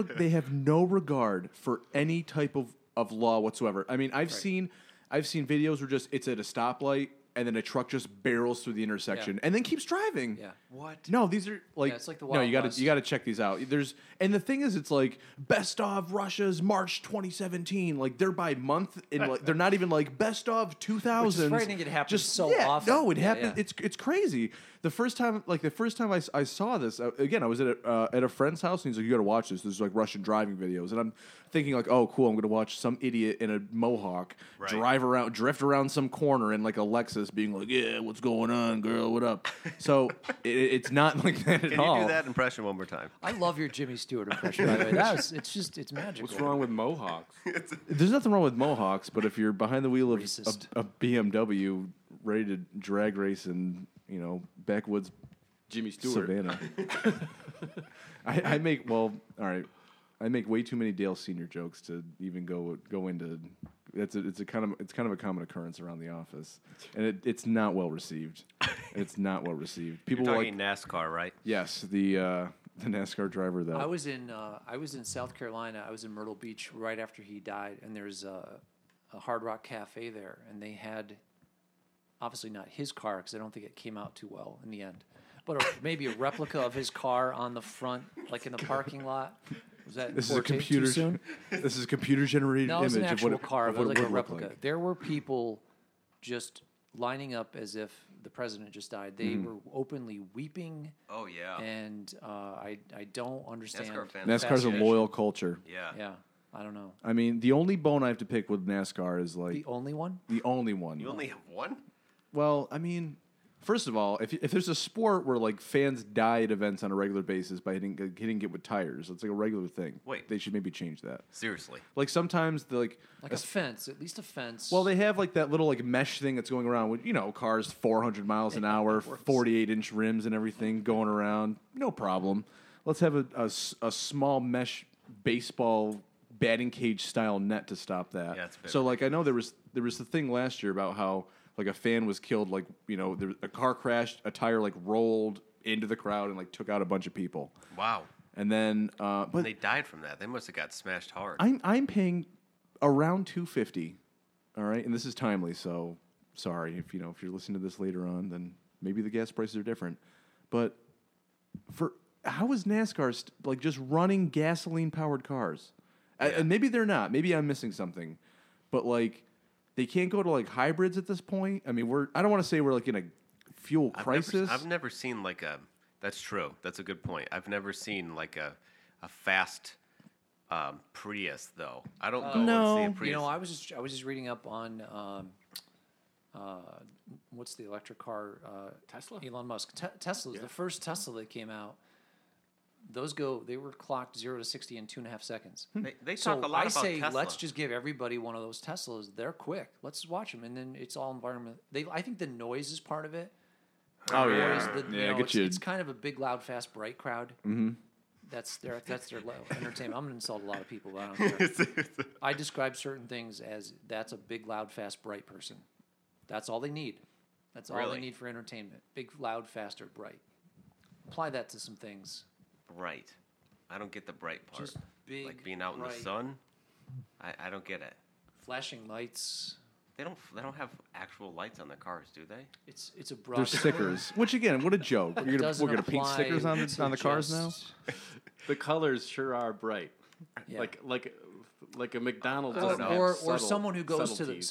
no regard for any type of law whatsoever. I mean, I've seen videos where it's at a stoplight and then a truck just barrels through the intersection and then keeps driving. Yeah. What? No, these are like it's like the no. Wild You West. got to check these out. And the thing is, it's like best of Russia's March 2017. Like they're by month, and like they're not even like best of 2000s. Which is frightening. It happens so often. No, it Yeah, happens. yeah. It's crazy. The first time I saw this again, I was at a friend's house, and he's like, "You got to watch this. This is like Russian driving videos." And I'm thinking like, "Oh, cool. I'm going to watch some idiot in a mohawk Right. drift around some corner in like a Lexus, being like, yeah, what's going on, girl? What up?" So it's not like that at Can all. you do that impression one more time? I love your Jimmy Stewart impression, by the way. It's magical. What's wrong with Mohawks? There's nothing wrong with mohawks, but if you're behind the wheel of Racist. a BMW ready to drag race in, backwoods Jimmy Stewart. Savannah, I make all right. I make way too many Dale Senior jokes to even go into. It's kind of a common occurrence around the office, and it's not well received. It's not well received. You're People talking like NASCAR, right? yes, the NASCAR driver that I was in South Carolina. I was in Myrtle Beach right after he died, and there's a Hard Rock Cafe there, and they had obviously not his car because I don't think it came out too well in the end, but maybe a replica of his car on the front, like in the parking lot. Was that this is a poor tape too computer. soon? This is a computer generated No, it was image an of what actual it, car, of but what like it a would look replica. like. There were people just lining up as if the president just died. They were openly weeping, Oh yeah. and I don't understand. NASCAR fans. NASCAR's a fascination. loyal culture. Yeah. Yeah, I don't know. I mean, the only bone I have to pick with NASCAR is like The only one? the only one. You only have one? Well, I mean, first of all, if there's a sport where like fans die at events on a regular basis by hitting it with tires, it's like a regular thing. Wait. They should maybe change that. Seriously. Like sometimes the Like a fence, at least a fence. well, they have like that little like mesh thing that's going around with cars 400 miles an hour, 48-inch rims and everything going around. No problem. let's have a small mesh baseball batting cage style net to stop that. Yeah, it's better. So like I know there was the thing last year about how like a fan was killed, like a car crashed, a tire like rolled into the crowd and like took out a bunch of people. Wow. And then And but they died from that. They must have got smashed hard. I'm paying around $250. All right, and this is timely, so sorry if you're listening to this later on, then maybe the gas prices are different. But how is NASCAR like just running gasoline powered cars? And maybe they're not. Maybe I'm missing something. But like they can't go to like hybrids at this point. I mean, I don't want to say we're like in a fuel crisis. I've never seen like a. That's true. That's a good point. I've never seen like a fast Prius though. I don't go No. and see a Prius. You know, I was just reading up on what's the electric car? Tesla? Elon Musk. Tesla's the first Tesla that came out. They were clocked 0 to 60 in 2.5 seconds. They So talk a lot I about say Tesla. let's just give everybody one of those Teslas. They're quick. Let's watch them, and then it's all environment. I think the noise is part of it. Oh Noise, yeah, I get you. It's kind of a big, loud, fast, bright crowd. Mm-hmm. That's their entertainment. I'm going to insult a lot of people, but I don't care. I describe certain things as that's a big, loud, fast, bright person. That's all they need. That's all Really? they need for entertainment. Big, loud, fast, or bright. Apply that to some things. Bright. I don't get the bright part. Just big, like being out in the bright. sun. I don't get it. Flashing lights. They don't have actual lights on their cars, do they? It's a They're broad. stickers. Which again, what a joke. We're Doesn't gonna paint apply stickers on to the cars now. just- The colors sure are bright. Yeah. Like a McDonald's. I doesn't don't have know. or subtle- someone who goes to subtleties.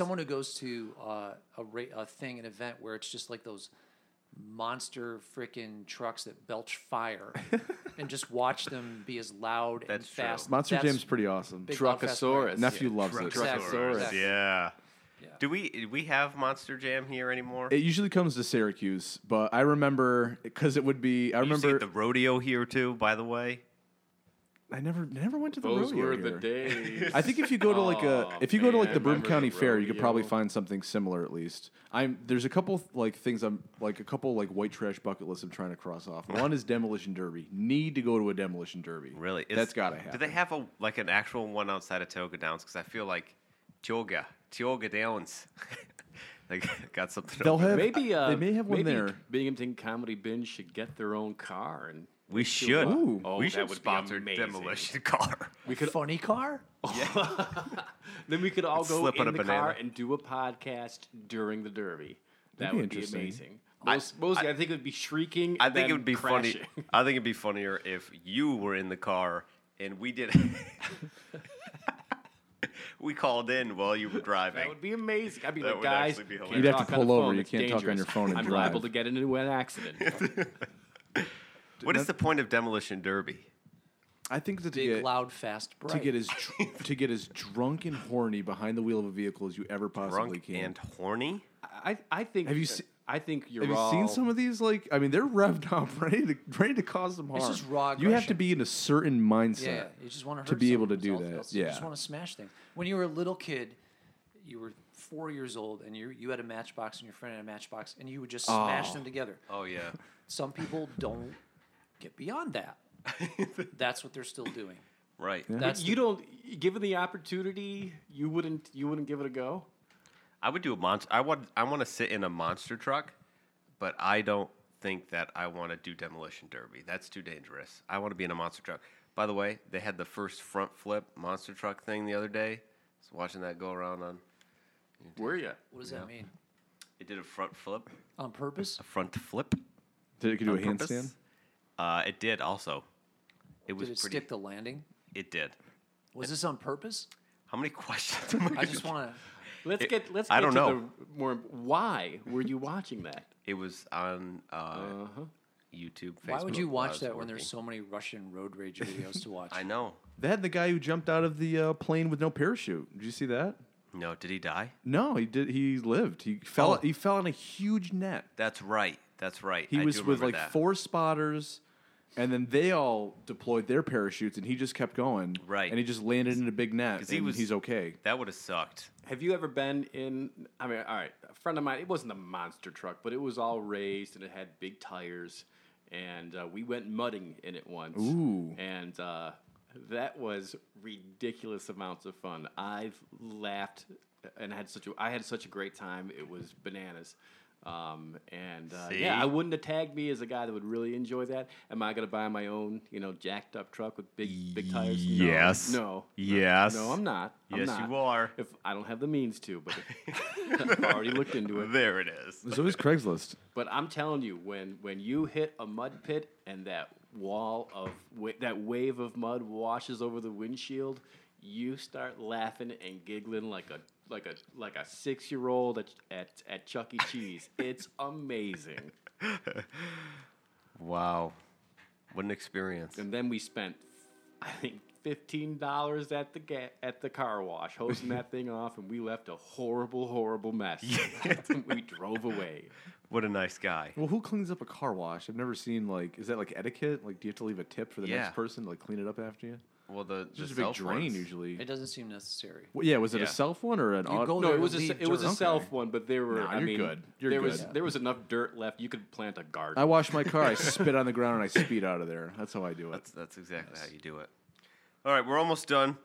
a thing, an event where it's just like those monster freaking trucks that belch fire, and just watch them be as loud and That's true. fast. Monster That's Jam's pretty awesome. big, loud, fast, bright. Truckosaurus. Nephew loves it. Exactly. Truckosaurus. Exactly. Yeah. Yeah. Do we have Monster Jam here anymore? It usually comes to Syracuse, but I remember because it would be. I You see remember the rodeo here too, by the way. I never went to the Those rodeo were here. the days. I think if you go to like Oh, the man, Broome remember County the Fair, you could probably rodeo? find something similar at least. There's a couple like things I'm like a couple like white trash bucket lists I'm trying to cross off. One is demolition derby. Need to go to a demolition derby. Really? That's gotta happen. Do they have an actual one outside of Tioga Downs? Because I feel like Tioga Downs, they got something. They'll over have. there. Maybe they may have one maybe there. Binghamton Comedy Binge should get their own car and We should. Ooh. Oh, we that should would be sponsor amazing. Demolition Car. We could funny car. then we could all go Slip on in a the car banana. and do a podcast during the Derby. That That'd be would be interesting. amazing. Mostly, I think it would be shrieking. I and think it then would be crashing. funny. I think it'd be funnier if you were in the car and we did. We called in while you were driving. That would be amazing. I'd be That like, would guys, actually be can't hilarious. You'd have to talk on the pull over. phone. You It's can't talk on dangerous. your phone and I'm drive." liable to get into an accident. What is the point of Demolition Derby? I think that Big, loud, fast, bright. to get as drunk and horny behind the wheel of a vehicle as you ever possibly Drunk can. and horny? I think. Have you se- I think you're Have you all. seen some of these? Like, I mean, they're revved up, ready to cause some harm. It's just raw You have to aggression. be in a certain mindset. Yeah, you just want to hurt to be able to someone do that. else. You just Yeah. want to smash things. When you were a little kid, you were 4 years old, and you had a matchbox, and your friend had a matchbox, and you would just smash them together. Oh yeah. Some people don't get beyond that. That's what they're still doing. Right. That's You don't. Given the opportunity, you wouldn't give it a go. I would do a monster. I want to sit in a monster truck, but I don't think that I want to do Demolition Derby. That's too dangerous. I want to be in a monster truck. By the way, they had the first front flip monster truck thing the other day. I was watching that go around on. Were you? What does that mean? It did a front flip. On purpose? A front flip. Did it do a on purpose. handstand? It did also. It was Did it pretty. stick the landing? It did. Was this on purpose? How many questions? Am I I just want to. Let's get. Let's. I get don't to know. The more. Why were you watching that? It was on YouTube. Facebook. Why would you while I watch was that when working. there's so many Russian road rage videos to watch? I know. They had the guy who jumped out of the plane with no parachute. Did you see that? No, did he die? No, he did. He lived. He fell. Oh. He fell in a huge net. That's right. That's right. He I was do with remember like that. 4 spotters, and then they all deployed their parachutes, and he just kept going. Right. And he just landed in a big net, 'Cause and he's okay. That would have sucked. Have you ever been in? I mean, all right, a friend of mine. It wasn't a monster truck, but it was all raised and it had big tires. and we went mudding in it once. Ooh. And that was ridiculous amounts of fun. I laughed and I had such a great time. It was bananas. See? I wouldn't have tagged me as a guy that would really enjoy that. Am I going to buy my own, jacked up truck with big tires? No. Yes. No. Yes. No, I'm not. Yes, you are. If I don't have the means to, but I've already looked into it. There it is. There's always Craigslist. But I'm telling you, when you hit a mud pit and that wall of that wave of mud washes over the windshield, you start laughing and giggling like a 6-year-old at Chuck E. Cheese. It's amazing. Wow, what an experience! And then we spent, I think, $15 at the car wash, hosing that thing off, and we left a horrible mess. We drove away. What a nice guy. Well, who cleans up a car wash? I've never seen, is that like etiquette? Like, do you have to leave a tip for the Yeah. next person to like clean it up after you? Well, the It's just a self big drain ones. usually. It doesn't seem necessary. Well, yeah, was it Yeah. a self one or an auto? go No, there it was to leave it was a dirt. self Okay. one, but there were. No, I you're mean, good. You're there good. there was enough dirt left. You could plant a garden. I wash my car, I spit on the ground, and I speed out of there. That's how I do it. That's exactly how you do it. All right, we're almost done.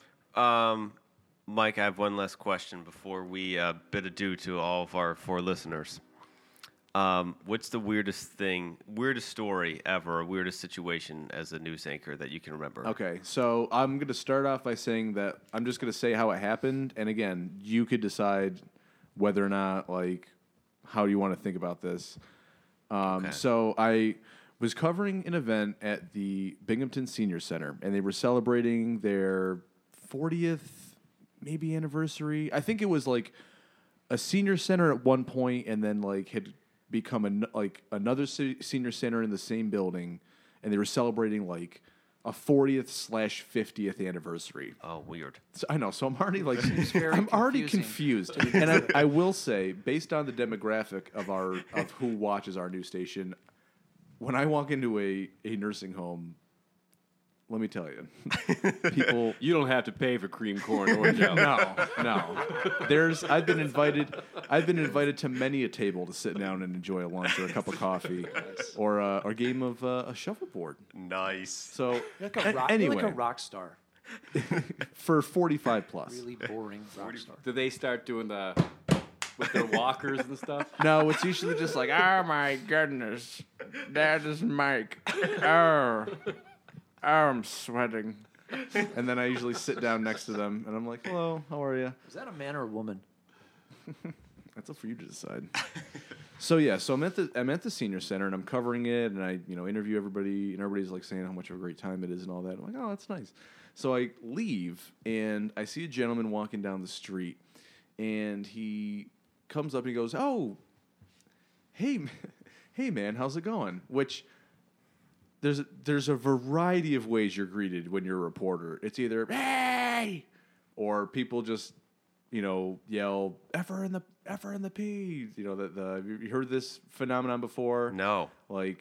Mike, I have one last question before we bid adieu to all of our 4 listeners. What's the weirdest story ever, weirdest situation as a news anchor that you can remember? Okay, so I'm going to start off by saying that I'm just going to say how it happened, and again, you could decide whether or not, how do you want to think about this. Okay. So I was covering an event at the Binghamton Senior Center, and they were celebrating their 40th, maybe anniversary. I think it was a senior center at one point, and then had become another senior center in the same building, and they were celebrating a 40th/50th anniversary. Oh, weird. So, I know. So I'm already very I'm already confusing. confused. And I will say, based on the demographic of who watches our news station, when I walk into a nursing home, let me tell you, people. You don't have to pay for cream corn or jello. No. I've been invited to many a table to sit down and enjoy a lunch or a cup of coffee, or a game of a shuffleboard. Nice. So You're anyway, like a rock star. for 45 plus. Really boring rock star. Do they start doing with their walkers and stuff? No, it's usually just oh my goodness, that is Mike. Oh, I'm sweating. And then I usually sit down next to them, and I'm like, hello, how are you? Is that a man or a woman? That's up for you to decide. So I'm at the senior center, and I'm covering it, and I interview everybody, and everybody's saying how much of a great time it is and all that. I'm like, oh, that's nice. So I leave, and I see a gentleman walking down the street, and he comes up and he goes, oh, hey man, how's it going? Which there's a variety of ways you're greeted when you're a reporter. It's either hey, or people just yell effer in the P. Have you heard this phenomenon before? No,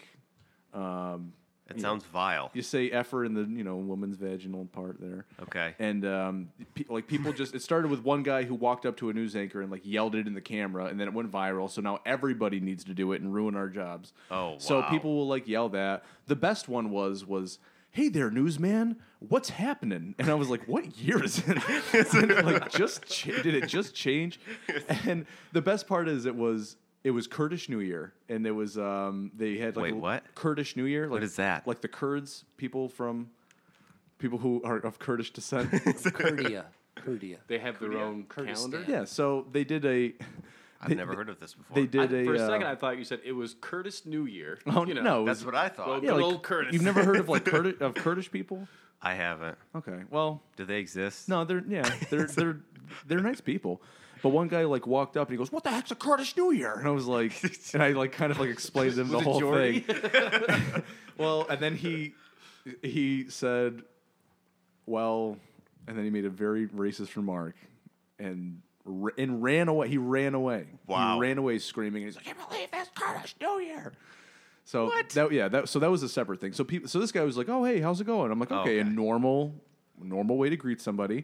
It sounds vile. You say effer in the woman's vaginal part there. Okay. And people just it started with one guy who walked up to a news anchor and yelled it in the camera, and then it went viral. So now everybody needs to do it and ruin our jobs. Oh, wow. So people will yell that. The best one was hey there, newsman, what's happening? And I was like, what year is it? Did it just change? And the best part is it was Kurdish New Year, and there was they had Wait, what? Kurdish New Year. What is that? Like the Kurds, people who are of Kurdish descent. Kurdia. They have their own Kurdistan. calendar. Yeah, so they did a. I've never heard of this before. They did For a a. second, I thought you said it was Curtis New Year. Oh You know, no, it That's was- what I thought. Well, yeah, good like, old Curtis. You've never heard of Kurdish people? I haven't. Okay, well, Do they exist? no, they're nice people. But one guy walked up and he goes, "What the heck's a Kurdish New Year?" And I was like, and I kind of explained to him the Was it whole Jordy? thing. Well, and then he said, "Well," and then he made a very racist remark and ran away. He ran away. Wow. He ran away screaming. And he's like, "I can't believe this Kurdish New Year." So that was a separate thing. So this guy was like, "Oh, hey, how's it going?" I'm like, "Okay, Okay. a normal way to greet somebody."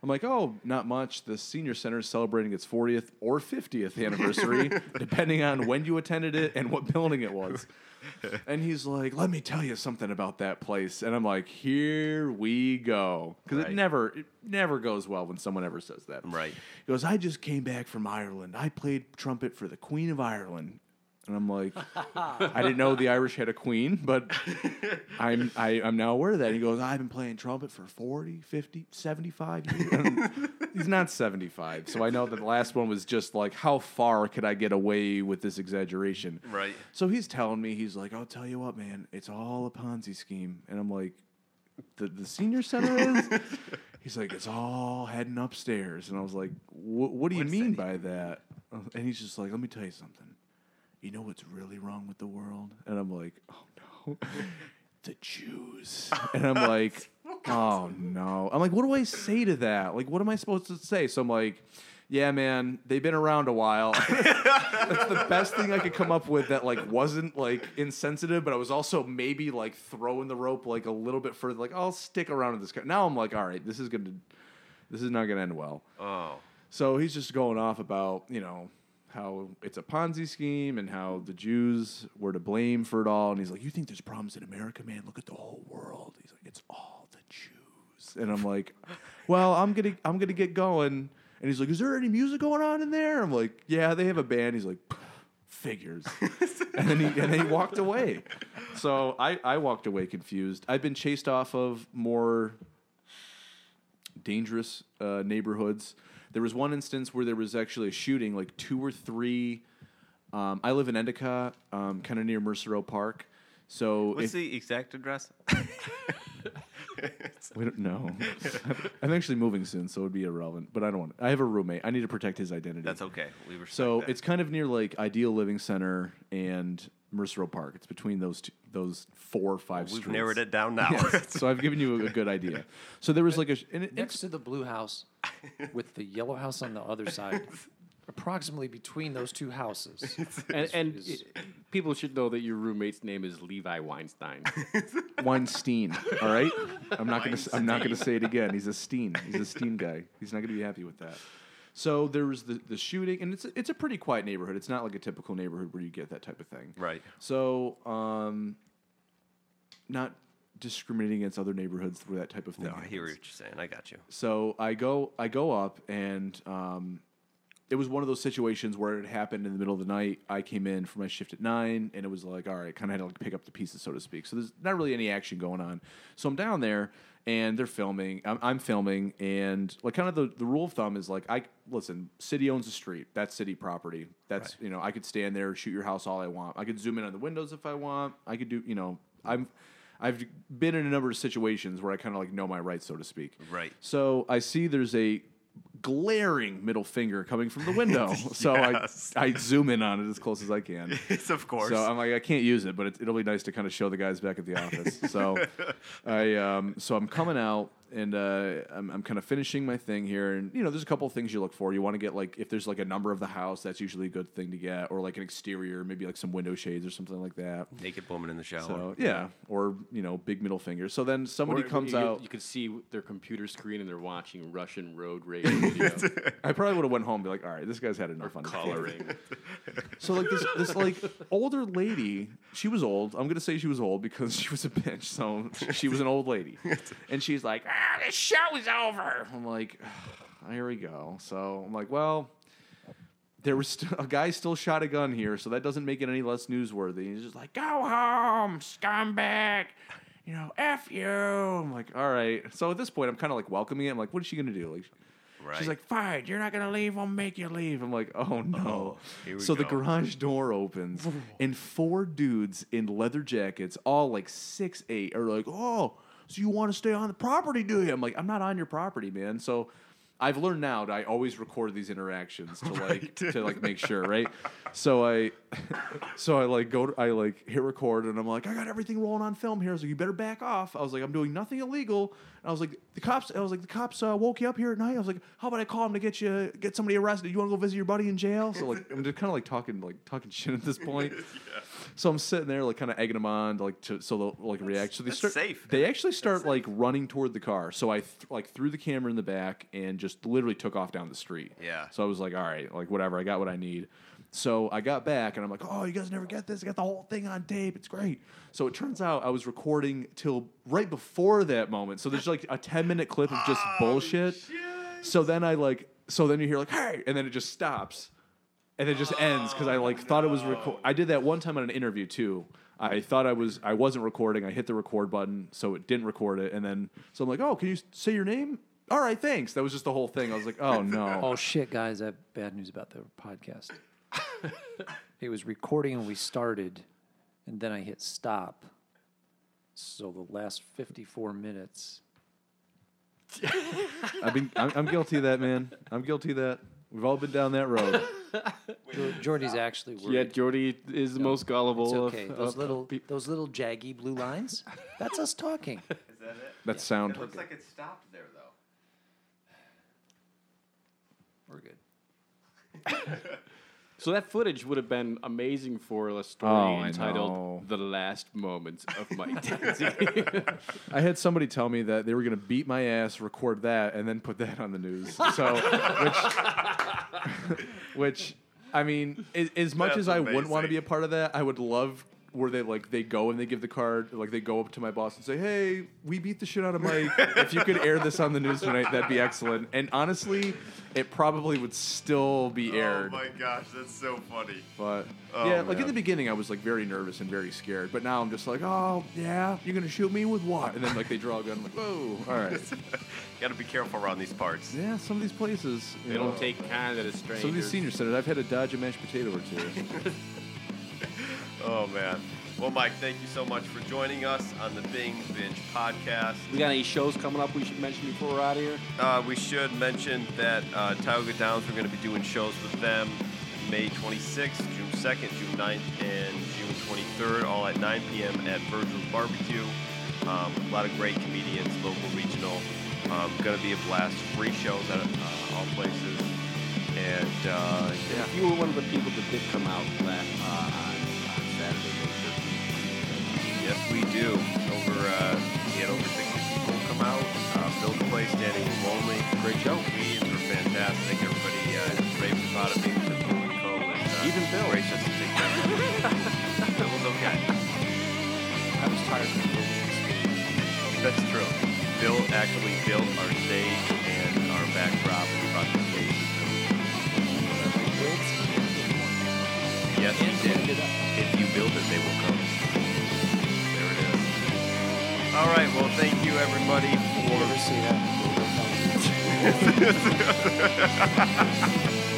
I'm like, oh, not much. The senior center is celebrating its 40th or 50th anniversary, depending on when you attended it and what building it was. And he's like, let me tell you something about that place. And I'm like, here we go. Because it never goes well when someone ever says that. Right. He goes, I just came back from Ireland. I played trumpet for the Queen of Ireland. And I'm like, I didn't know the Irish had a queen, but I'm now aware of that. He goes, I've been playing trumpet for 40, 50, 75 years. And he's not 75. So I know that the last one was just like, how far could I get away with this exaggeration? Right. So he's telling me, he's like, I'll tell you what, man, it's all a Ponzi scheme. And I'm like, the senior center is? He's like, it's all heading upstairs. And I was like, what do you mean by that? And he's just like, let me tell you something. You know what's really wrong with the world? And I'm like, oh, no. The Jews. And I'm like, oh, no. I'm like, what do I say to that? Like, what am I supposed to say? So I'm like, yeah, man, they've been around a while. That's the best thing I could come up with that, like, wasn't, like, insensitive, but I was also maybe, like, throwing the rope, like, a little bit further. Like, I'll stick around with this guy. Now I'm like, all right, this is not going to end well. Oh. So he's just going off about, you know, how it's a Ponzi scheme and how the Jews were to blame for it all. And he's like, you think there's problems in America, man? Look at the whole world. He's like, it's all the Jews. And I'm like, well, I'm gonna get going. And he's like, is there any music going on in there? I'm like, yeah, they have a band. He's like, figures. and then he walked away. So I walked away confused. I've been chased off of more dangerous neighborhoods. There was one instance where there was actually a shooting, like 2 or 3. I live in Endicott, kind of near Mercer Oak Park. So What's the exact address? We don't know. I'm actually moving soon, so it would be irrelevant. But I don't want. I have a roommate. I need to protect his identity. That's okay. We respect So that. it's kind of near like Ideal Living Center and Mercer Oak Park. It's between those 4 or 5 streets. We've narrowed it down now. Yes. So I've given you a good idea. So there was like Next to the blue house, with the yellow house on the other side, approximately between those two houses. And people should know that your roommate's name is Levi Weinstein. Weinstein. All right. I'm not gonna say it again. He's a Steen. He's a Steen guy. He's not gonna be happy with that. So there was the shooting, and it's a pretty quiet neighborhood. It's not like a typical neighborhood where you get that type of thing. Right. So not discriminating against other neighborhoods where that type of thing. No, I hear what happens. you're saying. I got you. So I go up, and it was one of those situations where it happened in the middle of the night. I came in for my shift at 9, and it was like, all right, kind of had to like pick up the pieces, so to speak. So there's not really any action going on. So I'm down there, and they're filming. I'm filming, and like kind of the rule of thumb is like, listen, city owns the street. That's city property. That's Right. you know, I could stand there, shoot your house all I want. I could zoom in on the windows if I want. I could do, you know, I've been in a number of situations where I kind of like know my rights, so to speak. Right. So I see there's a glaring middle finger coming from the window. So Yes. I zoom in on it as close as I can. It's of course. So I'm like, I can't use it, but it'll be nice to kind of show the guys back at the office. So I'm coming out, and I'm kind of finishing my thing here. And, you know, there's a couple of things you look for. You want to get, like, if there's, like, a number of the house, that's usually a good thing to get. Or, like, an exterior, maybe, like, some window shades or something like that. Naked woman in the shower. So, yeah. Or, you know, big middle finger. So then somebody comes out. You can see their computer screen and they're watching Russian road rage video. I probably would have went home and be like, all right, this guy's had enough on Coloring. So like this like older lady, she was old. I'm gonna say she was old because she was a bitch. So she was an old lady, and she's like, "This show is over." I'm like, here we go. So I'm like, well, there was a guy still shot a gun here, so that doesn't make it any less newsworthy. He's just like, "Go home, scumbag." You know, F you. I'm like, all right. So at this point, I'm kind of like welcoming it. I'm like, what is she gonna do? Like. Right. She's like, fine, you're not going to leave, I'll make you leave. I'm like, oh, no. here we So the go. garage door opens, and 4 dudes in leather jackets, all like 6'8", are like, oh, so you want to stay on the property, do you? I'm like, I'm not on your property, man. So I've learned now that I always record these interactions to like make sure, right? So I like I like hit record and I'm like, I got everything rolling on film here. I was like, you better back off. I was like, I'm doing nothing illegal. And I was like, the cops woke you up here at night. I was like, how about I call them to get somebody arrested? You want to go visit your buddy in jail? So like, I'm just kind of like talking shit at this point. Yeah. So I'm sitting there like kind of egging them on so they'll like react. So they That's start safe. They actually start like running toward the car. So I threw the camera in the back and just literally took off down the street. Yeah. So I was like, all right, like whatever, I got what I need. So I got back and I'm like, oh, you guys never get this. I got the whole thing on tape. It's great. So it turns out I was recording till right before that moment. So there's like a 10-minute clip of just bullshit. Shit. So then you hear like, hey, and then it just stops. And it just ends because I like thought it was I did that one time on an interview too. I thought I wasn't recording. I hit the record button, so it didn't record it. And then so I'm like, oh, can you say your name? All right, thanks. That was just the whole thing. I was like, oh no. Oh shit, guys! I have bad news about the podcast. It was recording when we started, and then I hit stop. So the last 54 minutes. I'm guilty of that, man. I'm guilty of that. We've all been down that road. Jordy's actually worried. Yeah, Jordy is the most gullible. It's okay. Those little jaggy blue lines. That's us talking. Is that it? That's sound. It looks like it stopped there, though. We're good. So that footage would have been amazing for a story I entitled know. "The Last Moments of Mike Danzig." I had somebody tell me that they were going to beat my ass, record that, and then put that on the news. So, which I mean, as much That's as I wouldn't want to amazing. be a part of that, I would love where they go and they give the card, like they go up to my boss and say, "Hey, we beat the shit out of Mike. If you could air this on the news tonight, that'd be excellent." And honestly, it probably would still be aired. Oh my gosh, that's so funny. But Oh, yeah, like in man. the beginning, I was like very nervous and very scared. But now I'm just like, oh yeah, you're gonna shoot me with what? And then like they draw a gun. I'm like, whoa, all right. Got to be careful around these parts. Yeah, some of these places. They don't take Canada to strangers. Some of these senior centers. I've had to dodge a mashed potato or two. Oh man. Well, Mike, thank you so much for joining us on the Bing Binge podcast. We got any shows coming up we should mention before we're out of here? We should mention that Tioga Downs, we're going to be doing shows with them May 26th, June 2nd, June 9th, and June 23rd, all at 9 p.m. at Virgil's Barbecue. A lot of great comedians, local, regional. Going to be a blast. Free shows at all places. And yeah. You were one of the people that did come out on Saturday. Yes, we do. We had over 60 people come out, filled the place, standing room only. Great show. Weeds were fantastic. Everybody raved about it. Being the Bill and Co. was Even Bill. gracious to take care of it. Bill was okay. I was tired of it. That's true. Bill actually built our stage and our backdrop and brought the stage. Yes, he did. If you build it, they will come. There it is. All right. Well, thank you, everybody, You for ever see that?